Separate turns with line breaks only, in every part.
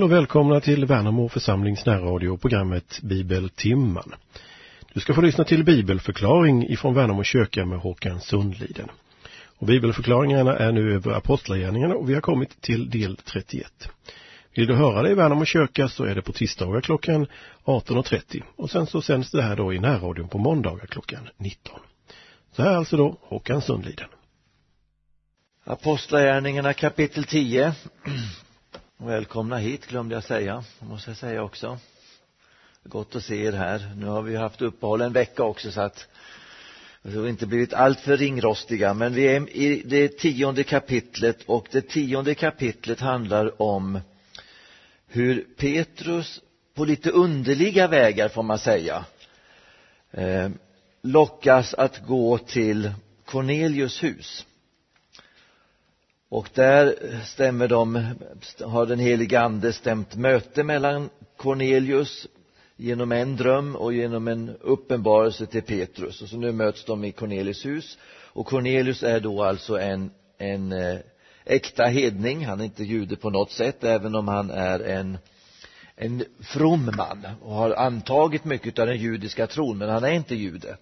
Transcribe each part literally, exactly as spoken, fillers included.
och välkomna till Värnamo församlings närradio-programmet Bibeltimman. Du ska få lyssna till bibelförklaring ifrån Värnamo kyrka med Håkan Sundliden. Och bibelförklaringarna är nu över apostlagärningarna och vi har kommit till del trettioett. Vill du höra det i Värnamo kyrka så är det på tisdagar klockan arton och trettio och sen så sänds det här då i närradion på måndagar klockan nitton. Så här alltså då Håkan Sundliden.
Apostlagärningarna kapitel tio. Välkomna hit, glömde jag säga. Måste jag säga också. Gott att se er här. Nu har vi haft uppehåll en vecka också så att vi har inte blivit allt för ringrostiga. Men vi är i det tionde kapitlet och det tionde kapitlet handlar om hur Petrus på lite underliga vägar får man säga eh, lockas att gå till Cornelius hus. Och där stämmer de, har den heliga ande stämt möte mellan Cornelius genom en dröm och genom en uppenbarelse till Petrus. Och så nu möts de i Cornelius hus. Och Cornelius är då alltså en, en eh, äkta hedning. Han är inte jude på något sätt, även om han är en, en from man och har antagit mycket av den judiska tron, men han är inte jude.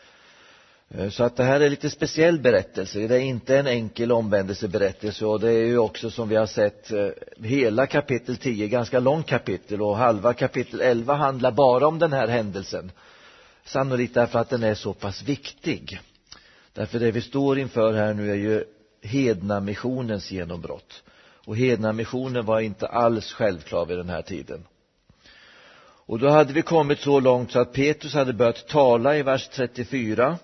Så att det här är lite speciell berättelse. Det är inte en enkel omvändelseberättelse och det är ju också som vi har sett hela kapitel tio, ganska lång kapitel, och halva kapitel elva handlar bara om den här händelsen. Sannolikt därför att den är så pass viktig. Därför det vi står inför här nu är ju hednamissionens genombrott. Och hednamissionen var inte alls självklar vid den här tiden. Och då hade vi kommit så långt så att Petrus hade börjat tala i vers trettiofyra.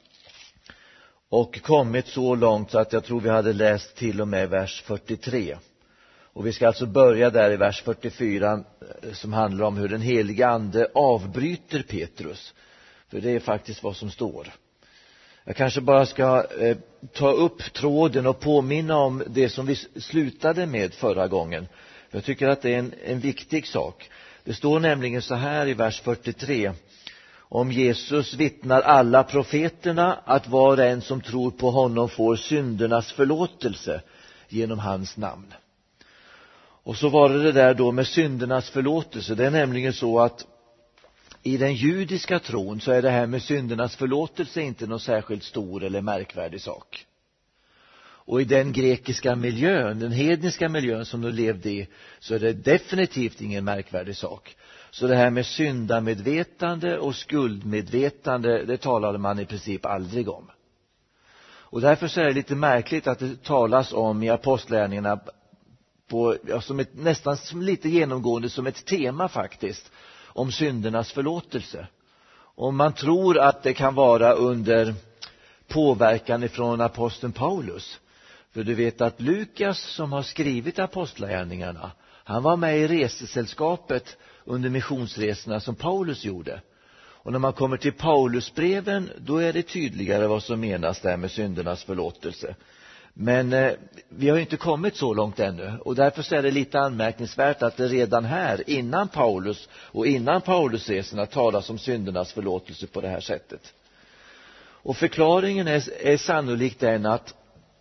Och kommit så långt så att jag tror vi hade läst till och med vers fyrtiotre. Och vi ska alltså börja där i vers fyrtiofyra som handlar om hur den heliga ande avbryter Petrus. För det är faktiskt vad som står. Jag kanske bara ska eh, ta upp tråden och påminna om det som vi slutade med förra gången. Jag tycker att det är en, en viktig sak. Det står nämligen så här i vers fyrtiotre. Om Jesus vittnar alla profeterna att var och en som tror på honom får syndernas förlåtelse genom hans namn. Och så var det det där då med syndernas förlåtelse. Det är nämligen så att i den judiska tron så är det här med syndernas förlåtelse inte någon särskilt stor eller märkvärdig sak. Och i den grekiska miljön, den hedniska miljön som de levde i, så är det definitivt ingen märkvärdig sak. Så det här med syndamedvetande och skuldmedvetande, det talade man i princip aldrig om. Och därför så är det lite märkligt att det talas om i apostlagärningarna på, ja, som ett, nästan som lite genomgående som ett tema faktiskt, om syndernas förlåtelse. Och man tror att det kan vara under påverkan ifrån aposteln Paulus. För du vet att Lukas som har skrivit apostlagärningarna, han var med i resesällskapet under missionsresorna som Paulus gjorde. Och när man kommer till Paulusbreven, då är det tydligare vad som menas där med syndernas förlåtelse. Men eh, vi har ju inte kommit så långt ännu. Och därför så är det lite anmärkningsvärt att det redan här, innan Paulus och innan Paulusresorna, talas om syndernas förlåtelse på det här sättet. Och förklaringen är, är sannolikt den att,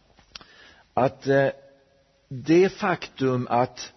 att eh, det faktum att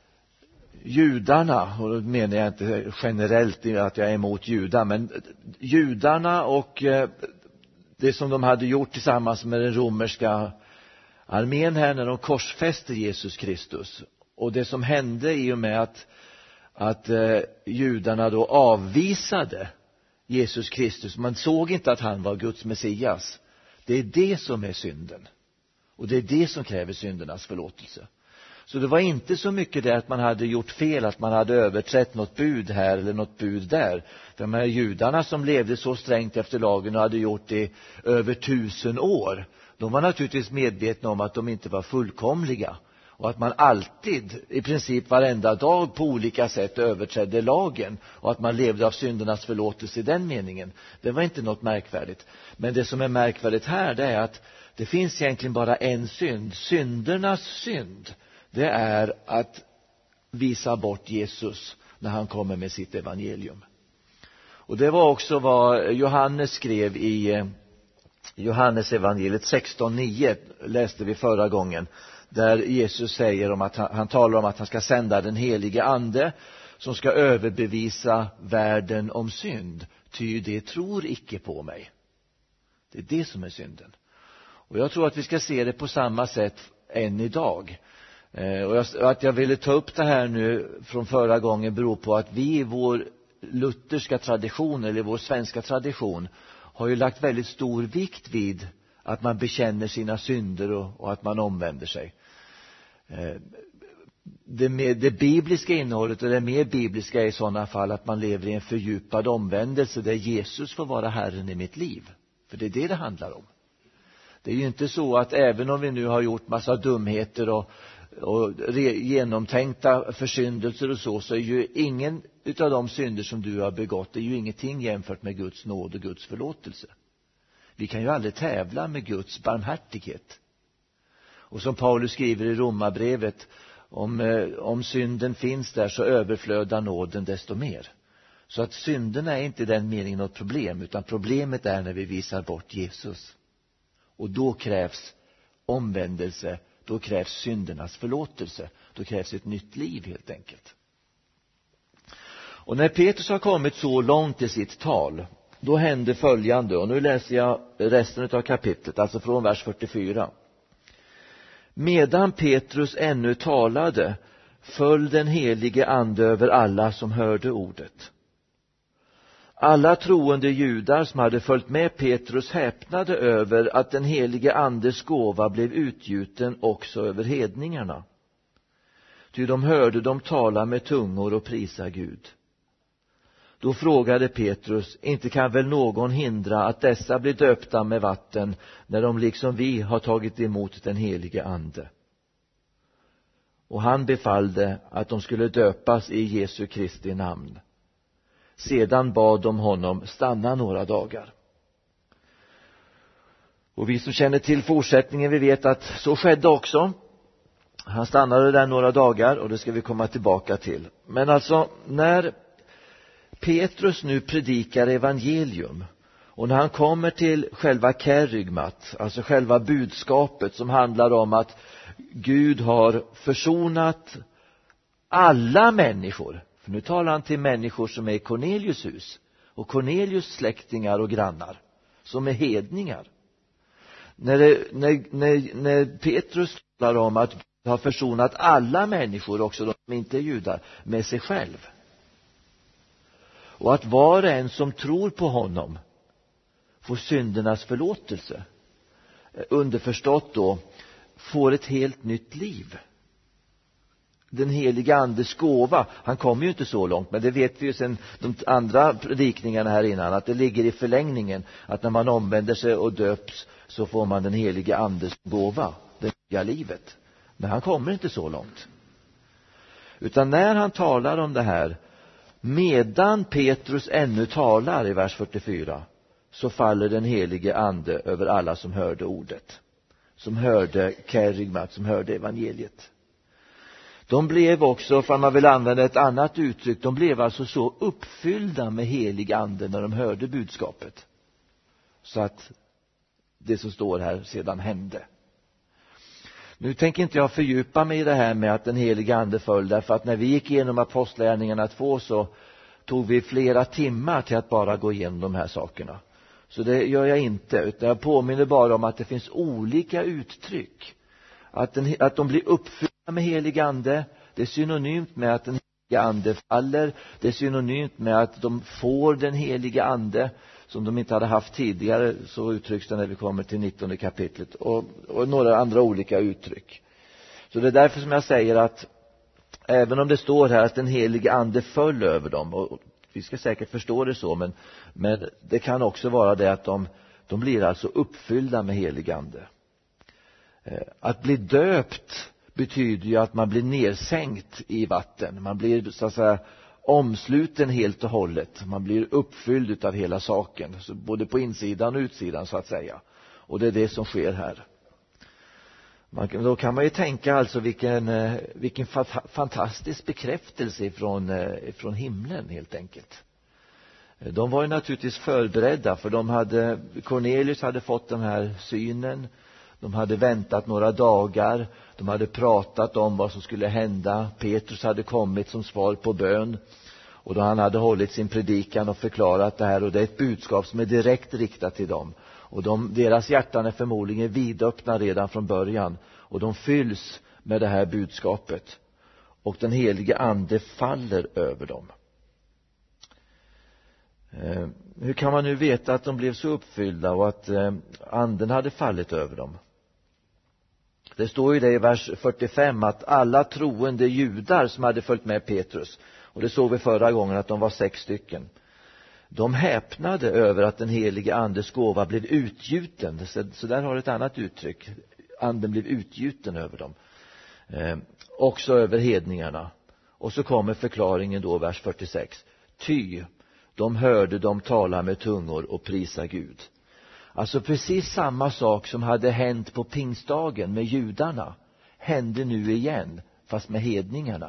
judarna, och då menar jag inte generellt att jag är emot judar, men judarna och eh, det som de hade gjort tillsammans med den romerska armén här när de korsfäste Jesus Kristus, och det som hände i och med att, att eh, judarna då avvisade Jesus Kristus, man såg inte att han var Guds Messias, det är det som är synden, och det är det som kräver syndernas förlåtelse. Så det var inte så mycket det att man hade gjort fel, att man hade överträtt något bud här eller något bud där. De här judarna som levde så strängt efter lagen och hade gjort det över tusen år, de var naturligtvis medvetna om att de inte var fullkomliga. Och att man alltid, i princip varenda dag på olika sätt överträdde lagen. Och att man levde av syndernas förlåtelse i den meningen. Det var inte något märkvärdigt. Men det som är märkvärdigt här, det är att det finns egentligen bara en synd. Syndernas synd, det är att visa bort Jesus när han kommer med sitt evangelium. Och det var också vad Johannes skrev i Johannes evangeliet sexton nio, läste vi förra gången. där Jesus säger om att han, han talar om att han ska sända den helige ande som ska överbevisa världen om synd, ty det tror icke på mig. Det är det som är synden. Och jag tror att vi ska se det på samma sätt än idag. Eh, och jag, att jag ville ta upp det här nu från förra gången beror på att vi i vår lutherska tradition eller vår svenska tradition har ju lagt väldigt stor vikt vid att man bekänner sina synder och, och att man omvänder sig. Eh, det, med, det bibliska innehållet och det mer bibliska är i sådana fall att man lever i en fördjupad omvändelse där Jesus får vara Herren i mitt liv. För det är det det handlar om. Det är ju inte så att även om vi nu har gjort massa dumheter och, och re, genomtänkta försyndelser och så, så är ju ingen utav de synder som du har begått, det är ju ingenting jämfört med Guds nåd och Guds förlåtelse. Vi kan ju aldrig tävla med Guds barmhärtighet. Och som Paulus skriver i Romarbrevet, om, eh, om synden finns där så överflödar nåden desto mer. Så att synderna är inte i den meningen något problem, utan problemet är när vi visar bort Jesus. Och då krävs omvändelse, då krävs syndernas förlåtelse, då krävs ett nytt liv helt enkelt. Och när Petrus har kommit så långt i sitt tal, då hände följande, och nu läser jag resten av kapitlet, alltså från vers fyrtiofyra. Medan Petrus ännu talade föll den helige ande över alla som hörde ordet. Alla troende judar som hade följt med Petrus häpnade över att den helige andes gåva blev utgjuten också över hedningarna. Ty de hörde dem tala med tungor och prisa Gud. Då frågade Petrus, inte kan väl någon hindra att dessa blir döpta med vatten när de liksom vi har tagit emot den helige ande? Och han befallde att de skulle döpas i Jesu Kristi namn. Sedan bad de honom stanna några dagar. Och vi som känner till fortsättningen, vi vet att så skedde också. Han stannade där några dagar och det ska vi komma tillbaka till. Men alltså när Petrus nu predikar evangelium och när han kommer till själva kerygmat, alltså själva budskapet som handlar om att Gud har försonat alla människor. För nu talar han till människor som är i Cornelius hus och Cornelius släktingar och grannar som är hedningar. När, det, när, när, när Petrus talar om att Gud har försonat alla människor, också de som inte är judar, med sig själv. Och att var och en som tror på honom får syndernas förlåtelse. Underförstått då, får ett helt nytt liv. Den heliga andes gåva, han kommer ju inte så långt, men det vet vi ju sen de andra predikningarna här innan, att det ligger i förlängningen att när man omvänder sig och döps så får man den heliga andes gåva, det nya livet. Men han kommer inte så långt. Utan när han talar om det här, medan Petrus ännu talar i vers fyrtiofyra, så faller den helige ande över alla som hörde ordet, som hörde kerygmat, som hörde evangeliet. De blev också, för man vill använda ett annat uttryck, de blev alltså så uppfyllda med helig ande när de hörde budskapet, så att det som står här sedan hände. Nu tänker inte jag fördjupa mig i det här med att den heliga ande föll, därför att när vi gick igenom apostlagärningarna två så tog vi flera timmar till att bara gå igenom de här sakerna. Så det gör jag inte, utan jag påminner bara om att det finns olika uttryck. Att, den, att de blir uppfyllda med helig ande, det är synonymt med att den heliga ande faller. Det är synonymt med att de får den heliga ande som de inte hade haft tidigare, så uttrycks det när vi kommer till nittonde kapitlet, och, och några andra olika uttryck. Så det är därför som jag säger att även om det står här att den heliga ande föll över dem, och vi ska säkert förstå det så, men, men det kan också vara det att de, de blir alltså uppfyllda med helig ande. Att bli döpt betyder ju att man blir nedsänkt i vatten. Man blir så att säga omsluten helt och hållet. Man blir uppfylld av hela saken, så både på insidan och utsidan så att säga. Och det är det som sker här. Man, då kan man ju tänka alltså vilken, vilken fantastisk bekräftelse ifrån, ifrån himlen helt enkelt. De var ju naturligtvis förberedda, för de hade, Cornelius hade fått den här synen. De hade väntat några dagar. De hade pratat om vad som skulle hända. Petrus hade kommit som svar på bön. Och då han hade hållit sin predikan och förklarat det här. Och det är ett budskap som är direkt riktat till dem. Och de, deras hjärtan är förmodligen vidöppna redan från början. Och de fylls med det här budskapet. Och den helige ande faller över dem. Eh, hur kan man nu veta att de blev så uppfyllda och att eh, anden hade fallit över dem? Det står ju det i vers fyrtiofem att alla troende judar som hade följt med Petrus, och det såg vi förra gången att de var sex stycken, de häpnade över att den helige andes gåva blev utgjuten. Så, så där har ett annat uttryck. Anden blev utgjuten över dem. Eh, också över hedningarna. Och så kommer förklaringen då, vers fyrtiosex. Ty de hörde dem tala med tungor och prisa Gud. Alltså precis samma sak som hade hänt på pingstdagen med judarna hände nu igen, fast med hedningarna.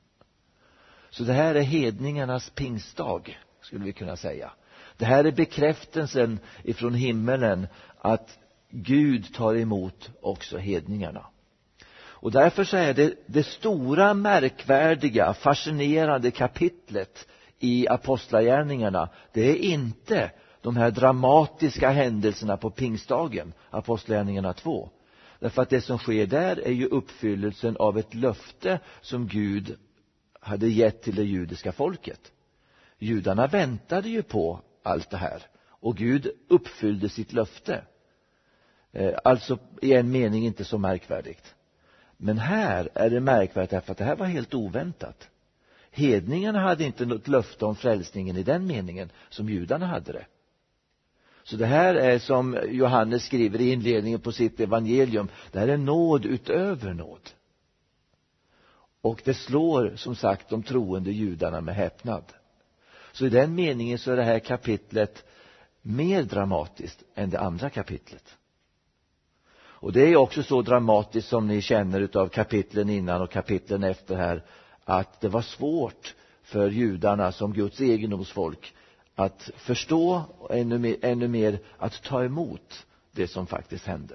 Så det här är hedningarnas pingstdag, skulle vi kunna säga. Det här är bekräftelsen ifrån himmelen att Gud tar emot också hedningarna. Och därför så är det det stora, märkvärdiga, fascinerande kapitlet i apostlagärningarna, det är inte de här dramatiska händelserna på pingstdagen, apostlagärningarna två. Därför att det som sker där är ju uppfyllelsen av ett löfte som Gud hade gett till det judiska folket. Judarna väntade ju på allt det här, och Gud uppfyllde sitt löfte. Alltså i en mening inte så märkvärdigt. Men här är det märkvärdigt därför att det här var helt oväntat. Hedningarna hade inte något löfte om frälsningen i den meningen som judarna hade det. Så det här är som Johannes skriver i inledningen på sitt evangelium. Det här är nåd utöver nåd. Och det slår som sagt de troende judarna med häpnad. Så i den meningen så är det här kapitlet mer dramatiskt än det andra kapitlet. Och det är också så dramatiskt som ni känner utav kapitlen innan och kapitlen efter här, att det var svårt för judarna som Guds egendomsfolk att förstå och ännu mer, ännu mer att ta emot det som faktiskt hände.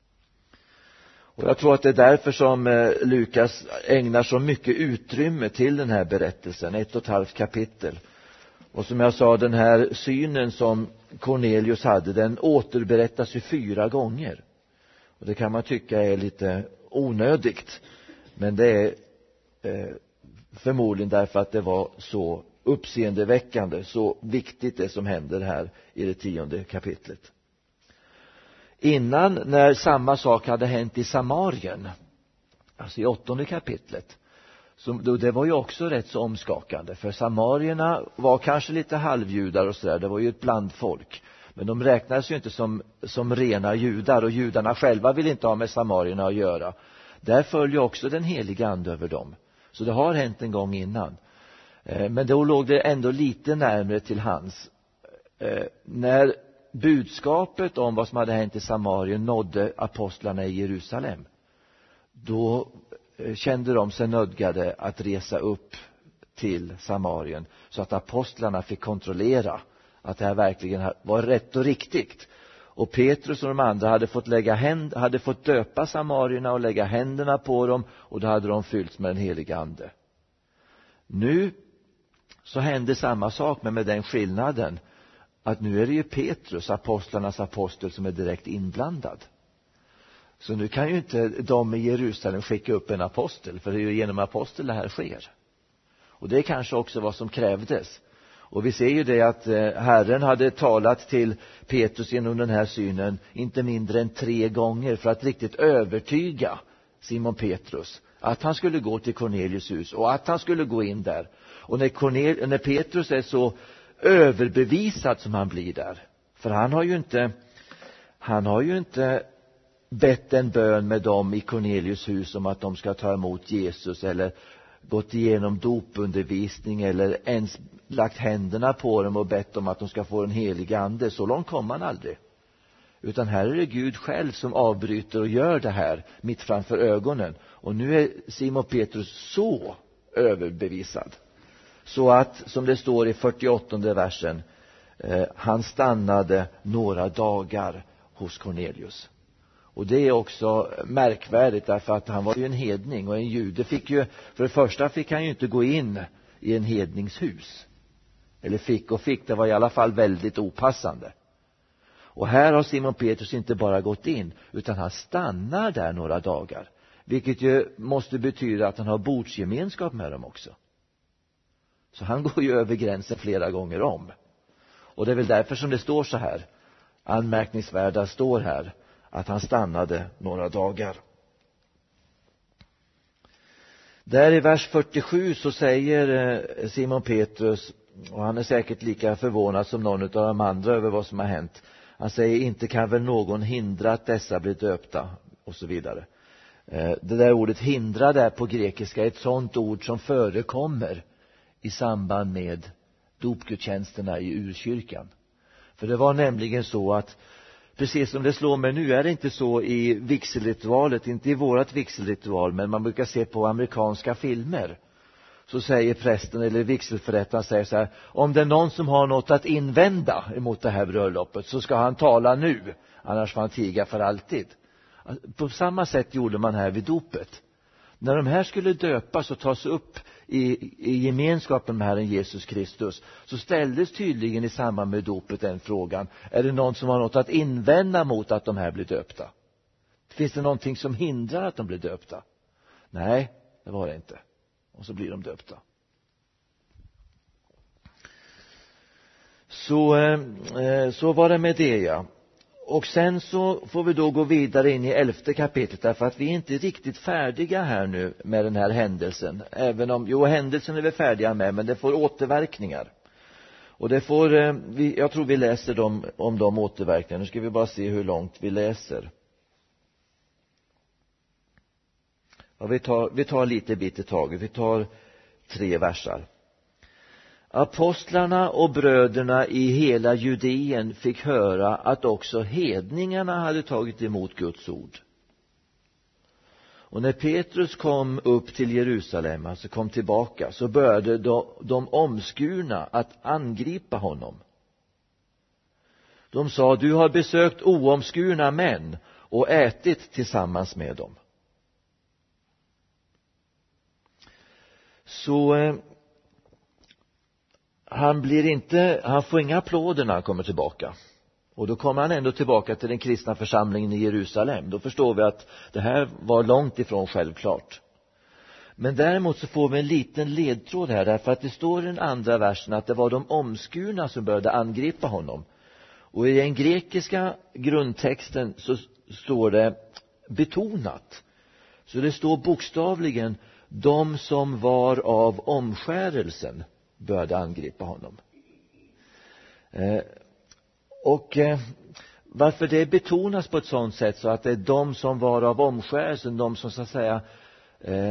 Och jag tror att det är därför som Lukas ägnar så mycket utrymme till den här berättelsen, ett och ett halvt kapitel. Och som jag sa, den här synen som Cornelius hade, den återberättas ju fyra gånger. Och det kan man tycka är lite onödigt, men det är eh, förmodligen därför att det var så uppseendeväckande, så viktigt det som händer här i det tionde kapitlet. Innan, när samma sak hade hänt i Samarien, alltså i åttonde kapitlet, så då, det var ju också rätt så omskakande, för samarierna var kanske lite halvjudar och sådär, det var ju ett blandfolk, men de räknades ju inte som, som rena judar, och judarna själva vill inte ha med samarierna att göra. Där följer också den heliga ande över dem. Så det har hänt en gång innan. Eh, men då låg det ändå lite närmare till hands. Eh, när budskapet om vad som hade hänt i Samarien nådde apostlarna i Jerusalem, då eh, kände de sig nödgade att resa upp till Samarien, så att apostlarna fick kontrollera att det här verkligen var rätt och riktigt. Och Petrus och de andra hade fått lägga händ, hade fått döpa samarierna och lägga händerna på dem, och då hade de fyllts med den heliga ande. Nu så hände samma sak, men med den skillnaden att nu är det ju Petrus, apostlarnas apostel, som är direkt inblandad. Så nu kan ju inte de i Jerusalem skicka upp en apostel, för det är ju genom apostel det här sker. Och det är kanske också vad som krävdes. Och vi ser ju det att Herren hade talat till Petrus genom den här synen inte mindre än tre gånger för att riktigt övertyga Simon Petrus att han skulle gå till Cornelius hus och att han skulle gå in där. Och när, Cornel, när Petrus är så överbevisad som han blir där, för han har ju inte han har ju inte bett en bön med dem i Cornelius hus om att de ska ta emot Jesus, eller gått igenom dopundervisning, eller ens lagt händerna på dem och bett om att de ska få en helig ande. Så långt kommer man aldrig. Utan här är det Gud själv som avbryter och gör det här mitt framför ögonen. Och nu är Simon Petrus så överbevisad, så att, som det står i fyrtioåttonde versen, eh, han stannade några dagar hos Cornelius. Och det är också märkvärdigt därför att han var ju en hedning och en jude fick ju, för det första fick han ju inte gå in i en hedningshus. Eller fick och fick, det var i alla fall väldigt opassande. Och här har Simon Petrus inte bara gått in utan han stannar där några dagar. Vilket ju måste betyda att han har bordsgemenskap med dem också. Så han går ju över gränsen flera gånger om. Och det är väl därför som det står så här. Anmärkningsvärda står här att han stannade några dagar. Där i vers fyrtiosju så säger Simon Petrus, och han är säkert lika förvånad som någon av de andra över vad som har hänt. Han säger, inte kan väl någon hindra att dessa blir döpta, och så vidare. Det där ordet hindra där på grekiska är ett sånt ord som förekommer i samband med dopgudstjänsterna i urkyrkan. För det var nämligen så att, precis som det slår mig nu, är det inte så i vigselritualet, inte i vårat vigselritual, men man brukar se på amerikanska filmer. Så säger prästen eller vigselförrättaren säger så här: om det är någon som har något att invända emot det här bröllopet så ska han tala nu, annars får han tiga för alltid. På samma sätt gjorde man här vid dopet. När de här skulle döpas och tas upp i, i gemenskapen med Herren Jesus Kristus, så ställdes tydligen i samband med dopet den frågan: är det någon som har något att invända mot att de här blir döpta? Finns det någonting som hindrar att de blir döpta? Nej, det var det inte. Och så blir de döpta. Så, eh, så var det med det, ja. Och sen så får vi då gå vidare in i elfte kapitlet, därför att vi är inte riktigt färdiga här nu med den här händelsen. Även om, jo, händelsen är vi färdiga med, men det får återverkningar. Och det får, eh, vi, jag tror vi läser dem, om de återverkningarna. Nu ska vi bara se hur långt vi läser. Ja, vi tar, vi tar lite bit i taget. Vi tar tre versar. Apostlarna och bröderna i hela Judeen fick höra att också hedningarna hade tagit emot Guds ord. Och när Petrus kom upp till Jerusalem, alltså kom tillbaka, så började de, de omskurna att angripa honom. De sa: du har besökt oomskurna män och ätit tillsammans med dem. Så eh, han blir inte, han får inga applåder när han kommer tillbaka. Och då kommer han ändå tillbaka till den kristna församlingen i Jerusalem. Då förstår vi att det här var långt ifrån självklart. Men däremot så får vi en liten ledtråd här, därför att det står i den andra versen att det var de omskurna som började angripa honom. Och i den grekiska grundtexten så står det betonat. Så det står bokstavligen: de som var av omskärelsen började angripa honom. Eh, och eh, varför det betonas på ett sådant sätt så att det är de som var av omskärelsen, de som så att säga eh,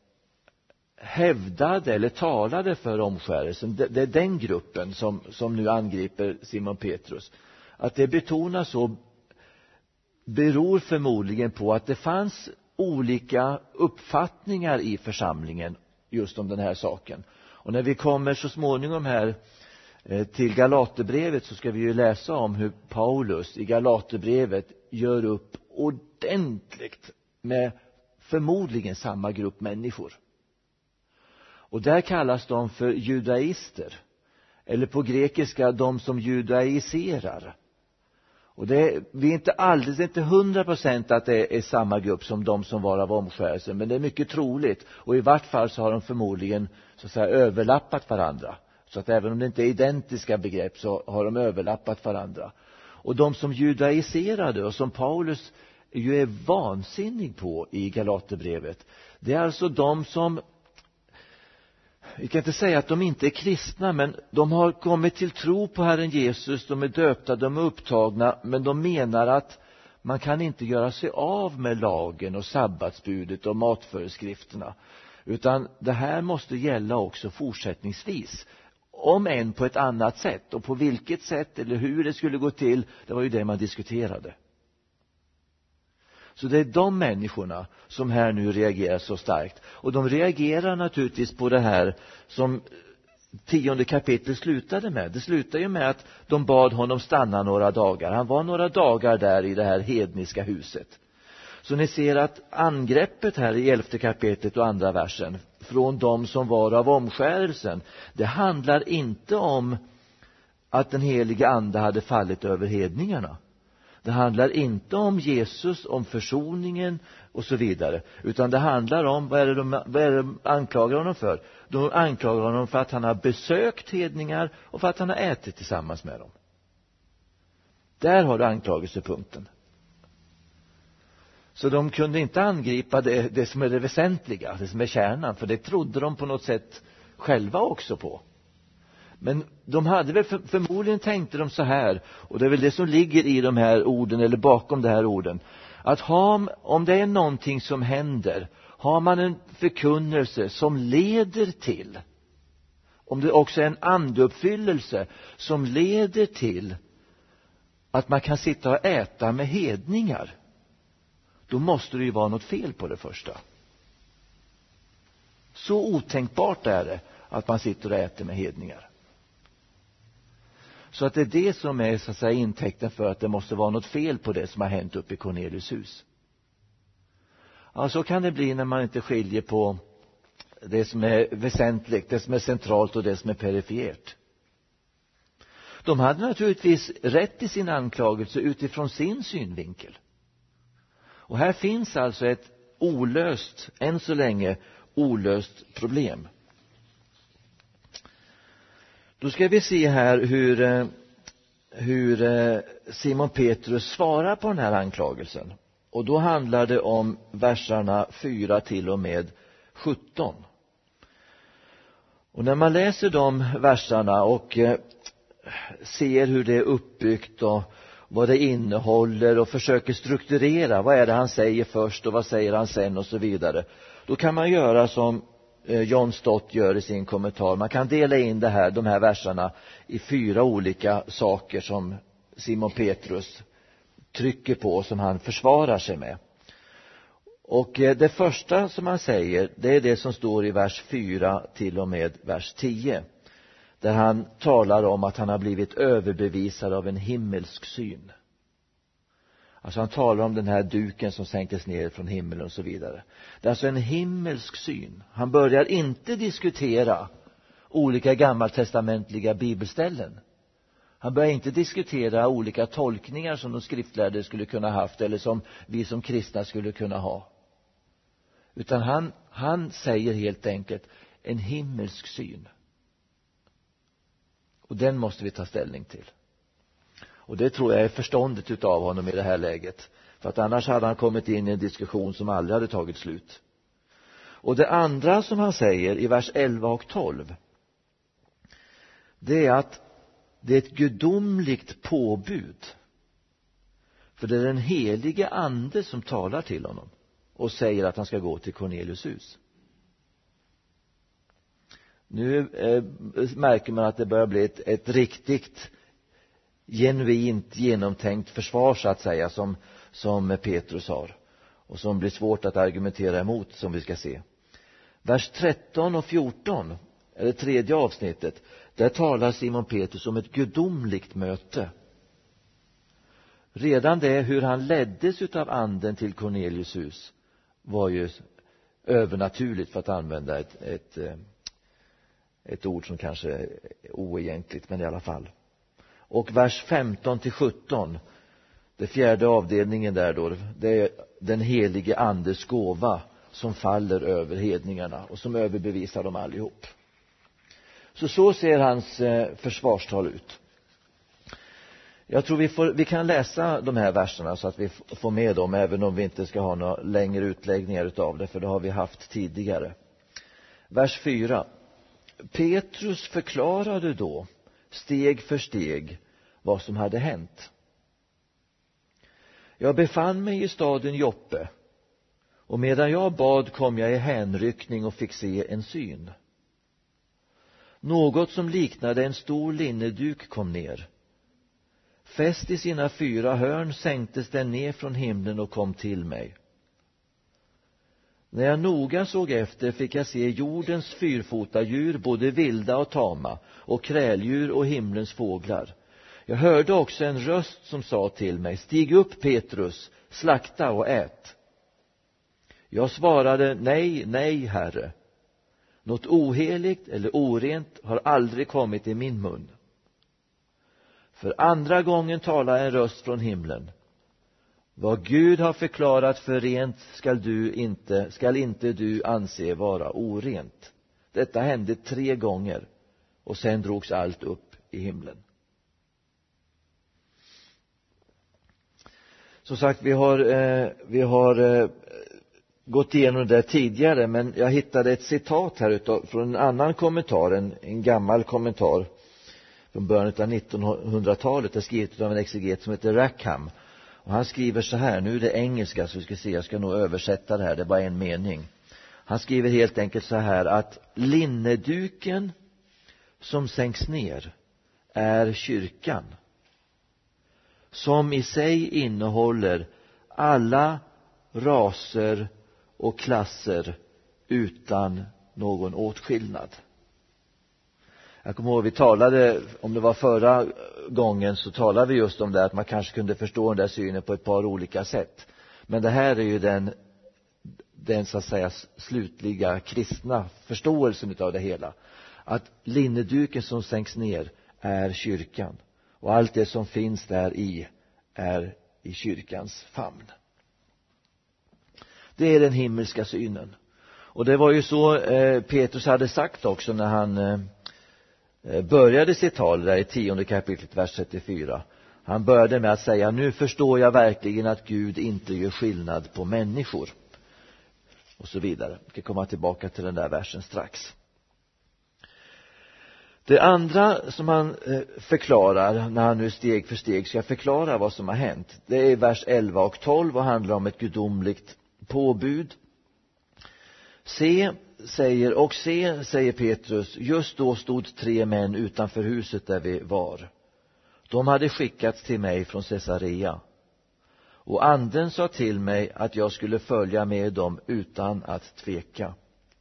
hävdade eller talade för omskärelsen, det, det är den gruppen som, som nu angriper Simon Petrus. Att det betonas så beror förmodligen på att det fanns olika uppfattningar i församlingen just om den här saken. Och när vi kommer så småningom här till Galaterbrevet så ska vi ju läsa om hur Paulus i Galaterbrevet gör upp ordentligt med förmodligen samma grupp människor. Och där kallas de för judaister, eller på grekiska de som judaiserar. Och det är, vi är inte alldeles, inte hundra procent att det är samma grupp som de som var av omskärelsen, men det är mycket troligt. Och i vart fall så har de förmodligen så att säga överlappat varandra. Så att även om det inte är identiska begrepp så har de överlappat varandra. Och de som judaiserade och som Paulus ju är vansinnig på i Galaterbrevet, det är alltså de som, vi kan inte säga att de inte är kristna, men de har kommit till tro på Herren Jesus, de är döpta, de är upptagna, men de menar att man kan inte göra sig av med lagen och sabbatsbudet och matföreskrifterna, utan det här måste gälla också fortsättningsvis, om än på ett annat sätt. Och på vilket sätt eller hur det skulle gå till, det var ju det man diskuterade. Så det är de människorna som här nu reagerar så starkt. Och de reagerar naturligtvis på det här som tionde kapitlet slutade med. Det slutade ju med att de bad honom stanna några dagar. Han var några dagar där i det här hedniska huset. Så ni ser att angreppet här i elfte kapitlet och andra versen från de som var av omskärelsen, det handlar inte om att den helige ande hade fallit över hedningarna. Det handlar inte om Jesus, om försoningen och så vidare. Utan det handlar om, vad är det de, vad är det de anklagar honom för? De anklagar honom för att han har besökt hedningar och för att han har ätit tillsammans med dem. Där har du anklagelsepunkten. Så de kunde inte angripa det, det som är det väsentliga, det som är kärnan. För det trodde de på något sätt själva också på. Men de hade väl för, förmodligen tänkte de så här, och det är väl det som ligger i de här orden eller bakom de här orden, att ha, om det är någonting som händer, har man en förkunnelse som leder till, om det också är en andeuppfyllelse som leder till att man kan sitta och äta med hedningar, då måste det ju vara något fel på det första. Så otänkbart är det att man sitter och äter med hedningar. Så att det är det som är så att säga intäkten för att det måste vara något fel på det som har hänt uppe i Cornelius hus. Ja, så kan det bli när man inte skiljer på det som är väsentligt, det som är centralt och det som är perifert. De hade naturligtvis rätt i sin anklagelse utifrån sin synvinkel. Och här finns alltså ett olöst, än så länge olöst problem. Då ska vi se här hur, hur Simon Petrus svarar på den här anklagelsen. Och då handlar det om versarna fyra till och med sjutton. Och när man läser de versarna och ser hur det är uppbyggt och vad det innehåller och försöker strukturera, vad är det han säger först och vad säger han sen och så vidare, då kan man göra som John Stott gör i sin kommentar. Man kan dela in det här, de här verserna i fyra olika saker som Simon Petrus trycker på, som han försvarar sig med. Och det första som han säger, det är det som står i vers fyra till och med vers tio, där han talar om att han har blivit överbevisad av en himmelsk syn. Alltså han talar om den här duken som sänktes ner från himlen och så vidare. Det är alltså en himmelsk syn. Han börjar inte diskutera olika gammaltestamentliga bibelställen. Han börjar inte diskutera olika tolkningar som de skriftlärde skulle kunna haft eller som vi som kristna skulle kunna ha. Utan han, han säger helt enkelt en himmelsk syn. Och den måste vi ta ställning till. Och det tror jag är förståndet utav honom i det här läget. För att annars hade han kommit in i en diskussion som aldrig hade tagit slut. Och det andra som han säger i vers elva och tolv, det är att det är ett gudomligt påbud. För det är den helige ande som talar till honom och säger att han ska gå till Cornelius hus. Nu eh, märker man att det börjar bli ett, ett riktigt genuint genomtänkt försvar så att säga som, som Petrus har och som blir svårt att argumentera emot, som vi ska se. Vers tretton och fjorton, eller tredje avsnittet, där talar Simon Petrus om ett gudomligt möte. Redan det hur han leddes utav anden till Cornelius hus var ju övernaturligt, för att använda ett, ett, ett ord som kanske är oegentligt, men i alla fall. Och vers femton till sjutton, det fjärde avdelningen där då, det är den helige andes gåva som faller över hedningarna och som överbevisar dem allihop. Så så ser hans försvarstal ut. Jag tror vi, får, vi kan läsa de här verserna så att vi får med dem, även om vi inte ska ha några längre utläggningar utav det, för det har vi haft tidigare. Vers fyra. Petrus förklarade då steg för steg vad som hade hänt. Jag befann mig i staden Joppe, och medan jag bad kom jag i hänryckning och fick se en syn. Något som liknade en stor linneduk kom ner. Fäst i sina fyra hörn sänktes den ner från himlen och kom till mig. När jag noga såg efter fick jag se jordens fyrfota djur, både vilda och tama, och kräldjur och himlens fåglar. Jag hörde också en röst som sa till mig: stig upp, Petrus, slakta och ät. Jag svarade, nej, nej, Herre. Något oheligt eller orent har aldrig kommit i min mun. För andra gången talar en röst från himlen. Vad Gud har förklarat för rent skall du inte, skall inte du anse vara orent. Detta hände tre gånger och sen drogs allt upp i himlen. Som sagt, vi har, eh, vi har eh, gått igenom det tidigare, men jag hittade ett citat här utav, från en annan kommentar, en, en gammal kommentar från början av nittonhundratalet. Det är skrivet av en exeget som heter Rackham. Och han skriver så här, nu är det engelska så vi ska se, jag ska nog översätta det här, det är bara en mening. Han skriver helt enkelt så här att linneduken som sänks ner är kyrkan, som i sig innehåller alla raser och klasser utan någon åtskillnad. Jag kommer ihåg vi talade, om det var förra gången så talade vi just om det att man kanske kunde förstå den där synen på ett par olika sätt. Men det här är ju den, den så att säga slutliga kristna förståelsen av det hela. Att linneduken som sänks ner är kyrkan. Och allt det som finns där i är i kyrkans famn. Det är den himmelska synen. Och det var ju så eh, Petrus hade sagt också när han eh, började sitt tal där i tionde kapitlet vers trettiofyra. Han började med att säga, nu förstår jag verkligen att Gud inte gör skillnad på människor. Och så vidare. Vi ska komma tillbaka till den där versen strax. Det andra som han förklarar när han nu steg för steg ska förklara vad som har hänt, det är vers elva och tolv och handlar om ett gudomligt påbud. Se, säger, och se, säger Petrus, just då stod tre män utanför huset där vi var. De hade skickats till mig från Caesarea. Och anden sa till mig att jag skulle följa med dem utan att tveka.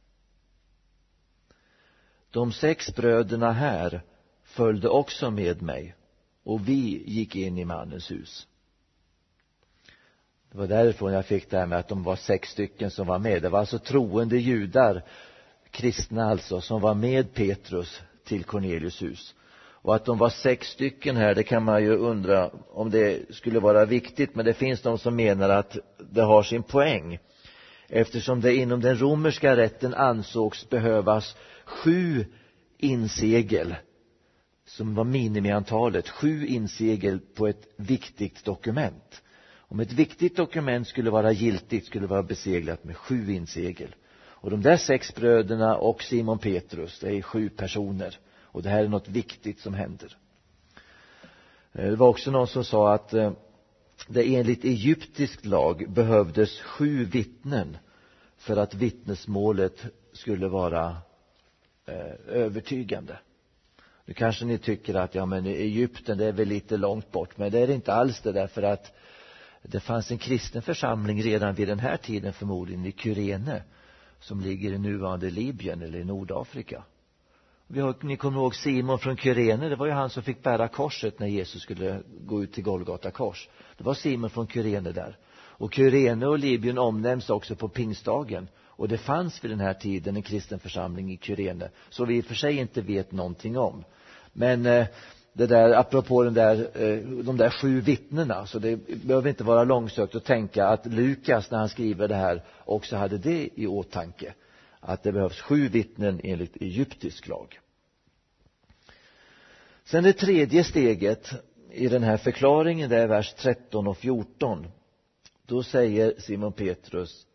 De sex bröderna här följde också med mig och vi gick in i mannens hus. Det var därifrån jag fick det här med att de var sex stycken som var med. Det var alltså troende judar, kristna alltså, som var med Petrus till Cornelius hus. Och att de var sex stycken här, det kan man ju undra om det skulle vara viktigt. Men det finns de som menar att det har sin poäng. Eftersom det inom den romerska rätten ansågs behövas sju insegel, som var minimiantalet, sju insegel på ett viktigt dokument. Om ett viktigt dokument skulle vara giltigt skulle det vara beseglat med sju insegel. Och de där sex bröderna och Simon Petrus, det är sju personer. Och det här är något viktigt som händer. Det var också någon som sa att det enligt egyptisk lag behövdes sju vittnen för att vittnesmålet skulle vara övertygande. Nu kanske ni tycker att ja, men Egypten, det är väl lite långt bort, men det är det inte alls det, därför att det fanns en kristen församling redan vid den här tiden förmodligen i Kyrene, som ligger i nuvarande Libyen eller i Nordafrika. Vi har, ni kommer ihåg Simon från Kyrene, det var ju han som fick bära korset när Jesus skulle gå ut till Golgata kors. Det var Simon från Kyrene där. Och Kyrene och Libyen omnämns också på pingstdagen. Och det fanns vid den här tiden en kristen församling i Kyrene, så vi i och för sig inte vet någonting om. Men eh, det där, apropå den där, eh, de där sju vittnena, så det behöver inte vara långsökt att tänka att Lukas när han skriver det här också hade det i åtanke. Att det behövs sju vittnen enligt egyptisk lag. Sen det tredje steget i den här förklaringen, det är vers tretton och fjorton. Då säger Simon Petrus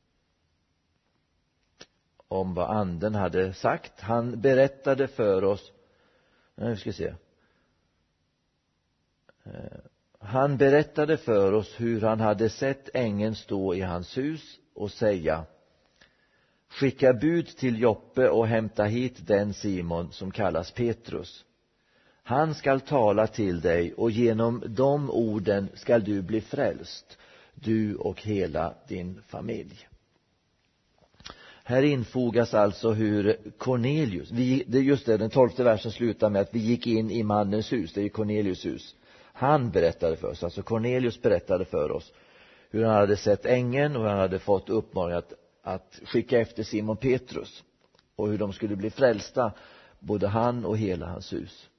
om vad anden hade sagt. Han berättade för oss, nu ska vi se. Han berättade för oss hur han hade sett ängeln stå i hans hus och säga: skicka bud till Joppe och hämta hit den Simon som kallas Petrus. Han skall tala till dig och genom de orden skall du bli frälst, du och hela din familj. Här infogas alltså hur Cornelius, vi, det är just det, den tolfte versen slutar med att vi gick in i mannens hus, det är Cornelius hus. Han berättade för oss, alltså Cornelius berättade för oss hur han hade sett ängeln och han hade fått uppmaning att, att skicka efter Simon Petrus och hur de skulle bli frälsta, både han och hela hans hus.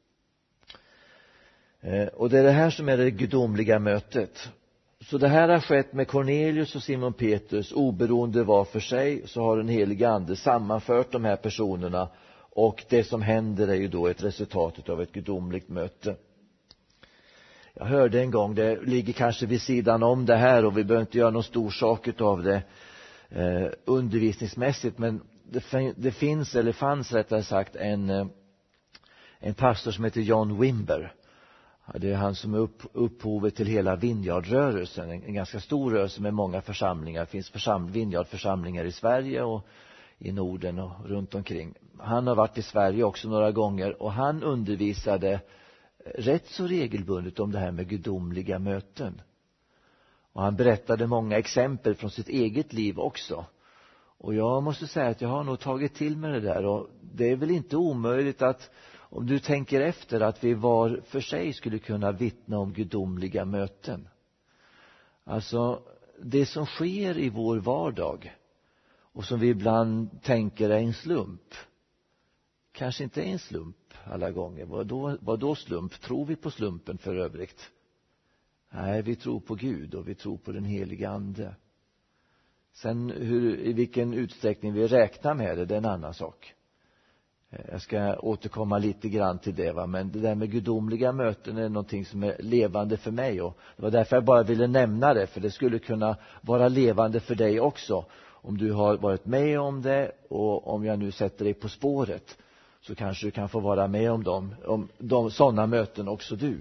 Eh, och det är det här som är det gudomliga mötet. Så det här har skett med Cornelius och Simon Petrus, oberoende var för sig, så har den heliga ande sammanfört de här personerna, och det som händer är ju då ett resultat av ett gudomligt möte. Jag hörde en gång, det ligger kanske vid sidan om det här och vi behöver inte göra någon stor sak av det eh, undervisningsmässigt, men det, det finns, eller fanns rättare sagt, en, eh, en pastor som heter John Wimber. Det är han som är upp, upphovet till hela Vineyardrörelsen, en, en ganska stor rörelse med många församlingar. Det finns försam, Vineyardförsamlingar i Sverige och i Norden och runt omkring. Han har varit i Sverige också några gånger, och han undervisade rätt så regelbundet om det här med gudomliga möten. Och han berättade många exempel från sitt eget liv också. Och jag måste säga att jag har nog tagit till mig det där, och det är väl inte omöjligt att, om du tänker efter, att vi var för sig skulle kunna vittna om gudomliga möten. Alltså det som sker i vår vardag och som vi ibland tänker är en slump, kanske inte är en slump alla gånger. Vad då, vad då slump? Tror vi på slumpen för övrigt? Nej, vi tror på Gud och vi tror på den heliga ande. Sen hur, i vilken utsträckning vi räknar med det, det är en annan sak. Jag ska återkomma lite grann till det, va? Men det där med gudomliga möten är någonting som är levande för mig, och det var därför jag bara ville nämna det, för det skulle kunna vara levande för dig också om du har varit med om det, och om jag nu sätter dig på spåret så kanske du kan få vara med om dem, om de, sådana möten också du.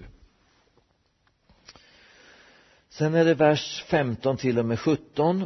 Sen är det vers femton till och med sjutton.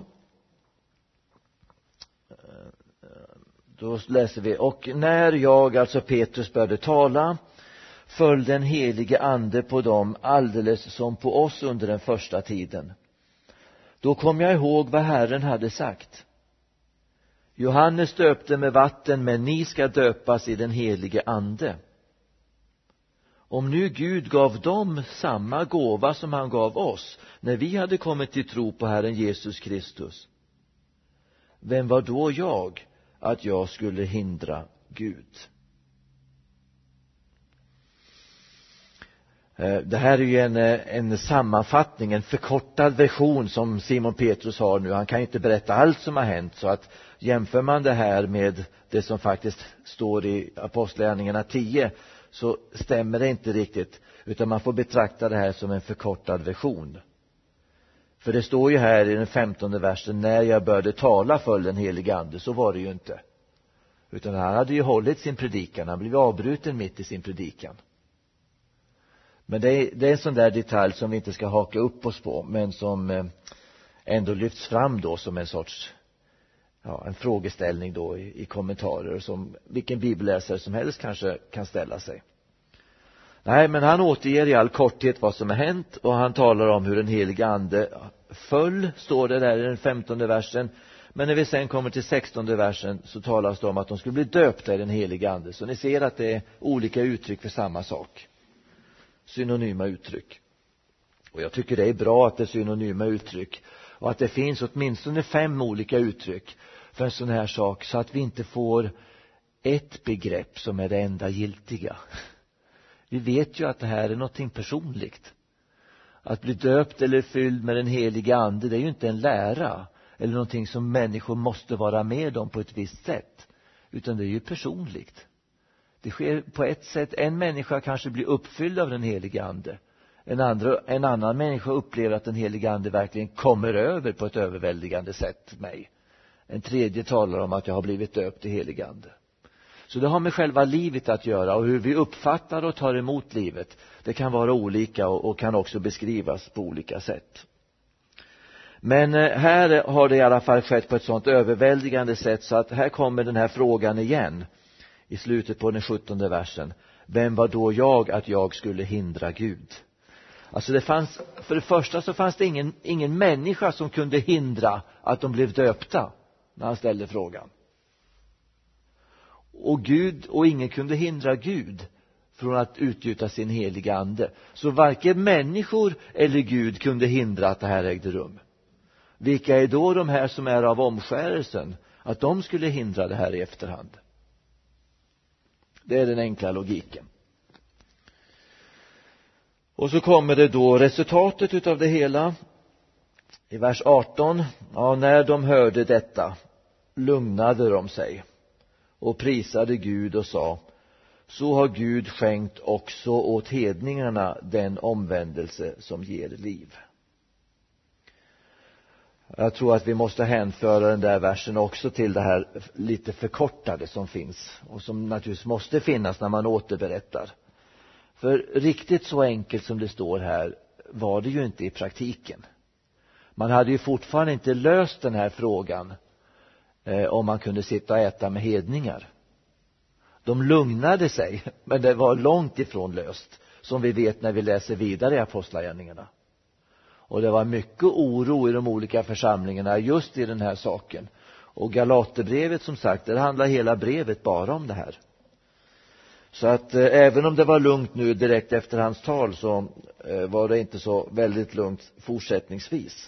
Då läser vi: och när jag, alltså Petrus, började tala, föll den helige ande på dem alldeles som på oss under den första tiden. Då kom jag ihåg vad Herren hade sagt: Johannes döpte med vatten, men ni ska döpas i den helige ande. Om nu Gud gav dem samma gåva som han gav oss när vi hade kommit till tro på Herren Jesus Kristus, vem var då jag att jag skulle hindra Gud? Det här är ju en, en sammanfattning, en förkortad version som Simon Petrus har nu. Han kan inte berätta allt som har hänt, så att jämför man det här med det som faktiskt står i Apostlagärningarna tio, så stämmer det inte riktigt, utan man får betrakta det här som en förkortad version. För det står ju här i den femtonde versen: när jag började tala föll den helige ande. Så var det ju inte, utan han hade ju hållit sin predikan, han blev avbruten mitt i sin predikan. Men det är, det är en sån där detalj som vi inte ska haka upp oss på, men som ändå lyfts fram då som en sorts, ja, en frågeställning då i, i kommentarer, som vilken bibelläsare som helst kanske kan ställa sig. Nej, men han återger i all korthet vad som har hänt, och han talar om hur den heliga ande föll, står det där i den femtonde versen. Men när vi sen kommer till sextonde versen så talas det om att de skulle bli döpta i den heliga ande. Så ni ser att det är olika uttryck för samma sak, synonyma uttryck. Och jag tycker det är bra att det är synonyma uttryck, och att det finns åtminstone fem olika uttryck för en sån här sak, så att vi inte får ett begrepp som är det enda giltiga. Vi vet ju att det här är någonting personligt. Att bli döpt eller fylld med den heliga ande, det är ju inte en lära eller någonting som människor måste vara med om på ett visst sätt, utan det är ju personligt. Det sker på ett sätt. En människa kanske blir uppfylld av den heliga ande. En, andra, en annan människa upplever att den heliga ande verkligen kommer över på ett överväldigande sätt mig. En tredje talar om att jag har blivit döpt i helig ande. Så det har med själva livet att göra, och hur vi uppfattar och tar emot livet. Det kan vara olika och, och kan också beskrivas på olika sätt. Men här har det i alla fall skett på ett sådant överväldigande sätt, så att här kommer den här frågan igen i slutet på den sjuttonde versen. Vem var då jag att jag skulle hindra Gud? Alltså det fanns, för det första så fanns det ingen, ingen människa som kunde hindra att de blev döpta när han ställde frågan. Och Gud, och ingen kunde hindra Gud från att utgjuta sin heliga ande. Så varken människor eller Gud kunde hindra att det här ägde rum. vilka är då de här som är av omskärelsen? Att de skulle hindra det här i efterhand. Det är den enkla logiken. Och så kommer det då resultatet utav det hela. I vers arton. Ja, när de hörde detta lugnade de sig och prisade Gud och sa: så har Gud skänkt också åt hedningarna den omvändelse som ger liv. Jag tror att vi måste hänföra den där versen också till det här lite förkortade som finns och som naturligtvis måste finnas när man återberättar. För riktigt så enkelt som det står här var det ju inte i praktiken. Man hade ju fortfarande inte löst den här frågan eh, om man kunde sitta och äta med hedningar. De lugnade sig, men det var långt ifrån löst, som vi vet när vi läser vidare i Apostlagärningarna. Och det var mycket oro i de olika församlingarna just i den här saken. Och Galaterbrevet, som sagt, det handlar hela brevet bara om det här. Så att eh, även om det var lugnt nu direkt efter hans tal, så eh, var det inte så väldigt lugnt fortsättningsvis.